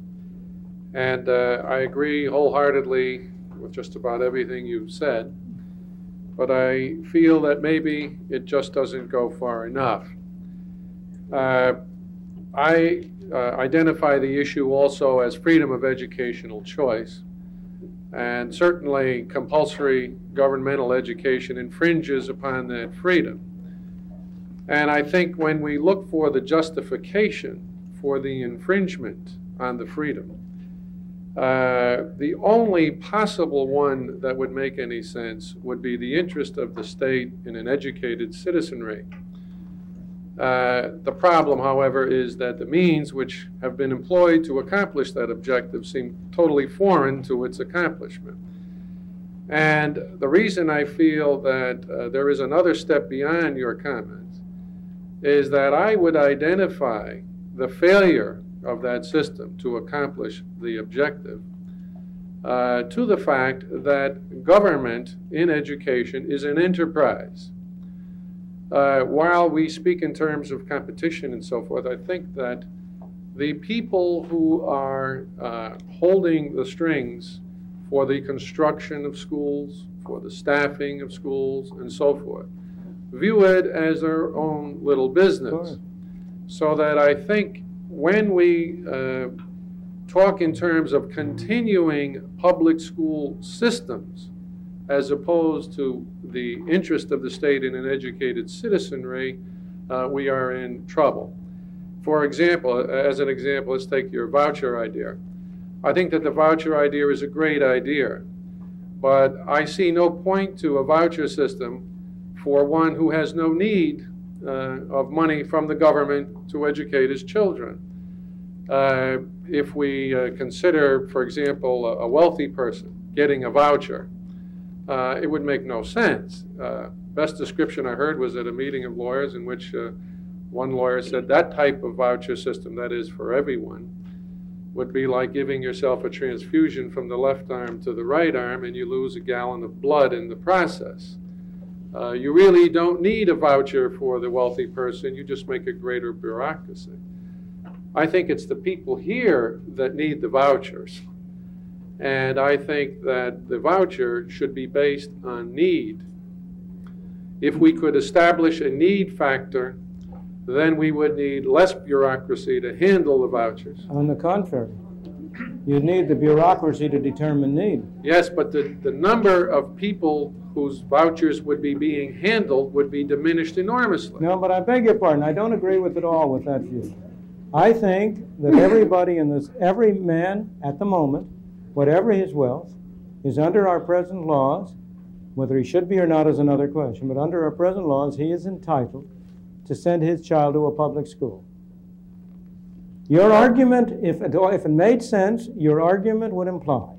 F: And I agree wholeheartedly with just about everything you've said. But I feel that maybe it just doesn't go far enough. I identify the issue also as freedom of educational choice. And certainly compulsory governmental education infringes upon that freedom. And I think when we look for the justification for the infringement on the freedom, the only possible one that would make any sense would be the interest of the state in an educated citizenry. The problem, however, is that the means which have been employed to accomplish that objective seem totally foreign to its accomplishment. And the reason I feel that there is another step beyond your comments is that I would identify the failure of that system to accomplish the objective to the fact that government in education is an enterprise. While we speak in terms of competition and so forth, I think that the people who are holding the strings for the construction of schools, for the staffing of schools, and so forth, view it as their own little business. Sure. So that I think when we talk in terms of continuing public school systems as opposed to the interest of the state in an educated citizenry, we are in trouble. For example, as an example, let's take your voucher idea. I think that the voucher idea is a great idea, but I see no point to a voucher system for one who has no need of money from the government to educate his children. If we consider, for example, a wealthy person getting a voucher, it would make no sense. Best description I heard was at a meeting of lawyers in which one lawyer said that type of voucher system, that is for everyone, would be like giving yourself a transfusion from the left arm to the right arm and you lose a gallon of blood in the process. You really don't need a voucher for the wealthy person, you just make a greater bureaucracy. I think it's the people here that need the vouchers. And I think that the voucher should be based on need. If we could establish a need factor, then we would need less bureaucracy to handle the vouchers.
B: On the contrary, you need the bureaucracy to determine need.
F: Yes, but the number of people whose vouchers would be being handled would be diminished enormously.
B: No, but I beg your pardon. I don't agree with it all with that view. I think that everybody in this, every man at the moment, whatever his wealth, is under our present laws. Whether he should be or not is another question, but under our present laws, he is entitled to send his child to a public school. Your argument, if it made sense, your argument would imply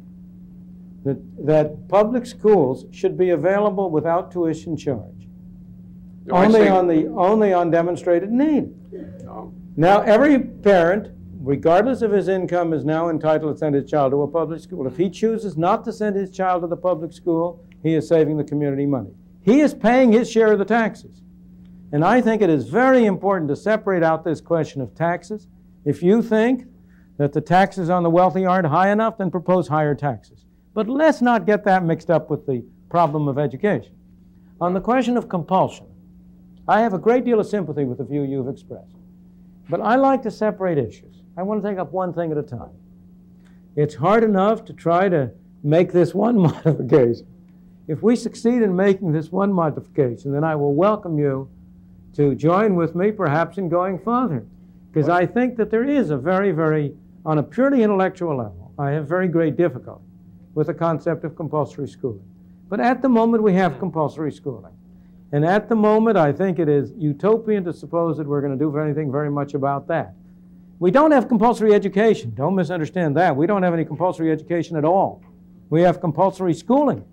B: that public schools should be available without tuition charge,
F: No,
B: only on demonstrated need.
F: No.
B: Now, every parent, regardless of his income, is now entitled to send his child to a public school. If he chooses not to send his child to the public school, he is saving the community money. He is paying his share of the taxes. And I think it is very important to separate out this question of taxes. If you think that the taxes on the wealthy aren't high enough, then propose higher taxes. But let's not get that mixed up with the problem of education. On the question of compulsion, I have a great deal of sympathy with the view you've expressed. But I like to separate issues. I want to take up one thing at a time. It's hard enough to try to make this one modification. If we succeed in making this one modification, then I will welcome you to join with me perhaps in going further. Because I think that there is a very, on a purely intellectual level, I have very great difficulty with the concept of compulsory schooling. But at the moment we have compulsory schooling. And at the moment I think it is utopian to suppose that we're going to do anything very much about that. We don't have compulsory education. Don't misunderstand that. We don't have any compulsory education at all. We have compulsory schooling.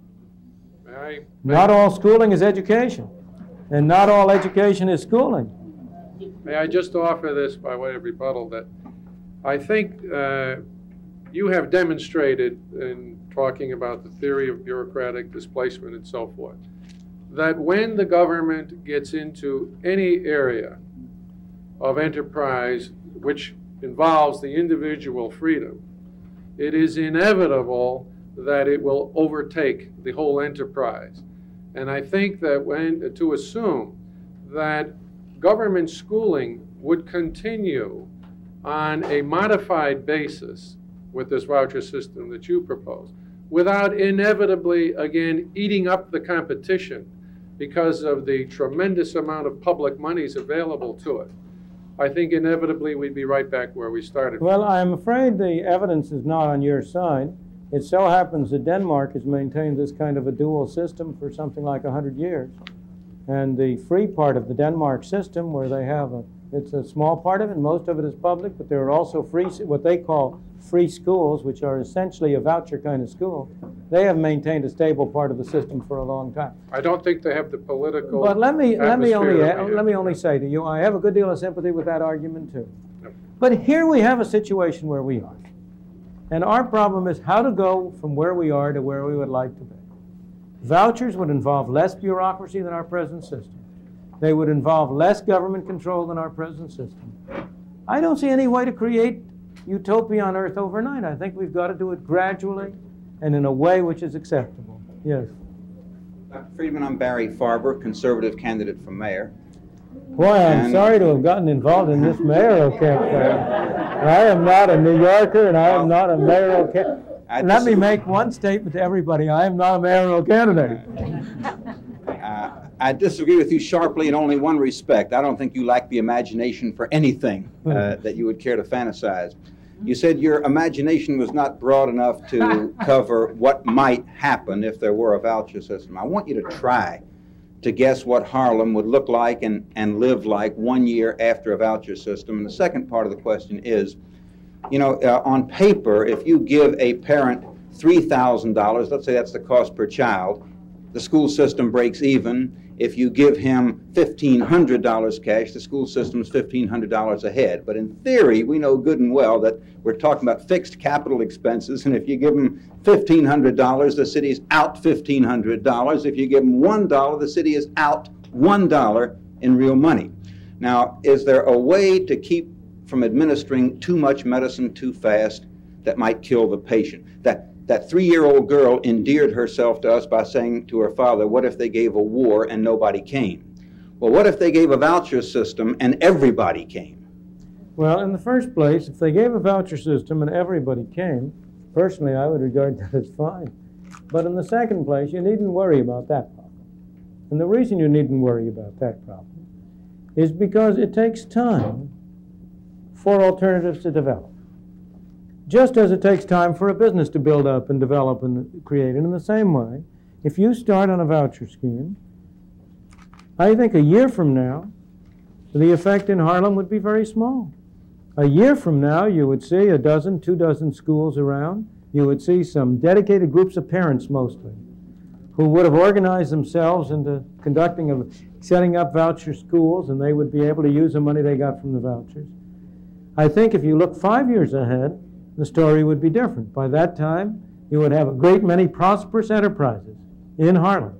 B: Not all schooling is education. And not all education is schooling.
F: May I just offer this by way of rebuttal that I think you have demonstrated in talking about the theory of bureaucratic displacement and so forth, that when the government gets into any area of enterprise which involves the individual freedom, it is inevitable that it will overtake the whole enterprise. And I think that to assume that government schooling would continue on a modified basis with this voucher system that you propose, without inevitably, again, eating up the competition because of the tremendous amount of public monies available to it, I think inevitably we'd be right back where we started.
B: Well, I'm afraid the evidence is not on your side. It so happens that Denmark has maintained this kind of a dual system for something like 100 years. And the free part of the Denmark system, where they have it's a small part of it, most of it is public, but there are also free, what they call free schools, which are essentially a voucher kind of school. They have maintained a stable part of the system for a long time.
F: I don't think they have the political.
B: But let me only say to you, I have a good deal of sympathy with that argument too.
F: Yep.
B: But here we have a situation where we are. And our problem is how to go from where we are to where we would like to be. Vouchers would involve less bureaucracy than our present system. They would involve less government control than our present system. I don't see any way to create utopia on earth overnight. I think we've got to do it gradually and in a way which is acceptable. Yes.
G: Dr. Friedman, I'm Barry Farber, conservative candidate for mayor.
B: Boy, I'm sorry to have gotten involved in this mayoral campaign. I am not a New Yorker, and I am not a mayoral candidate. Let me make one statement to everybody. I am not a mayoral candidate.
G: I disagree with you sharply in only one respect. I don't think you lack the imagination for anything that you would care to fantasize. You said your imagination was not broad enough to cover what might happen if there were a voucher system. I want you to try to guess what Harlem would look like and live like 1 year after a voucher system. And the second part of the question is, you know, on paper, if you give a parent $3,000, let's say that's the cost per child, the school system breaks even. If you give him $1,500 cash, the school system's $1,500 ahead. But in theory, we know good and well that we're talking about fixed capital expenses, and if you give him $1,500, the city's out $1,500. If you give him $1, the city is out $1 in real money. Now, is there a way to keep from administering too much medicine too fast that might kill the patient? That 3-year-old girl endeared herself to us by saying to her father, what if they gave a war and nobody came? Well, what if they gave a voucher system and everybody came?
B: Well, in the first place, if they gave a voucher system and everybody came, personally, I would regard that as fine. But in the second place, you needn't worry about that problem. And the reason you needn't worry about that problem is because it takes time for alternatives to develop. Just as it takes time for a business to build up and develop and create. And in the same way, if you start on a voucher scheme, I think a year from now, the effect in Harlem would be very small. A year from now, you would see 12 schools around. You would see some dedicated groups of parents mostly, who would have organized themselves into setting up voucher schools, and they would be able to use the money they got from the vouchers. I think if you look 5 years ahead, the story would be different. By that time, you would have a great many prosperous enterprises in Harlem.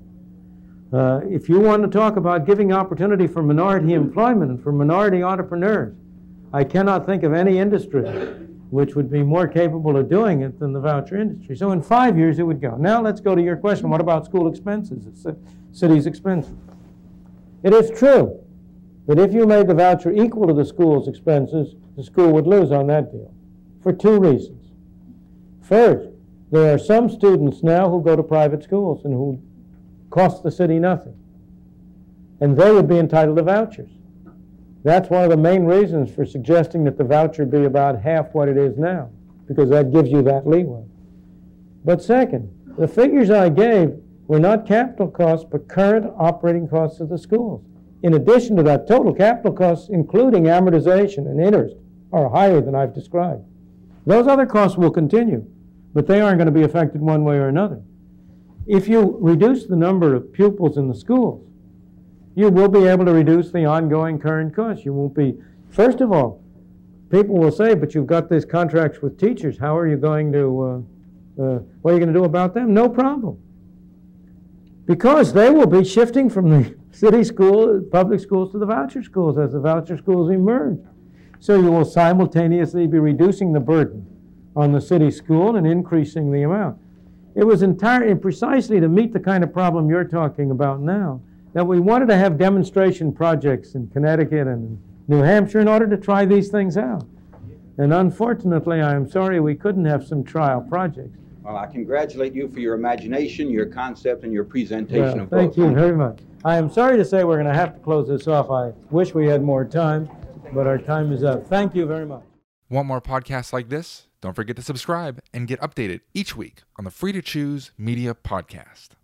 B: If you want to talk about giving opportunity for minority employment and for minority entrepreneurs, I cannot think of any industry which would be more capable of doing it than the voucher industry. So in 5 years, it would go. Now let's go to your question. What about school expenses? It's the city's expenses. It is true that if you made the voucher equal to the school's expenses, the school would lose on that deal. For 2 reasons. First, there are some students now who go to private schools and who cost the city nothing. And they would be entitled to vouchers. That's one of the main reasons for suggesting that the voucher be about half what it is now, because that gives you that leeway. But second, the figures I gave were not capital costs, but current operating costs of the schools. In addition to that, total capital costs, including amortization and interest, are higher than I've described. Those other costs will continue, but they aren't going to be affected one way or another. If you reduce the number of pupils in the schools, you will be able to reduce the ongoing current costs. You won't be, first of all, people will say, but you've got these contracts with teachers. How are you going to, what are you going to do about them? No problem. Because they will be shifting from the city school, public schools to the voucher schools as the voucher schools emerge. So you will simultaneously be reducing the burden on the city school and increasing the amount. It was entirely precisely to meet the kind of problem you're talking about now that we wanted to have demonstration projects in Connecticut and New Hampshire in order to try these things out. And unfortunately, I am sorry we couldn't have some trial projects.
G: Well, I congratulate you for your imagination, your concept, and your presentation of both.
B: Thank you very much. I am sorry to say we're going to have to close this off. I wish we had more time, but our time is up. Thank you very much.
A: Want more podcasts like this? Don't forget to subscribe and get updated each week on the Free to Choose Media Podcast.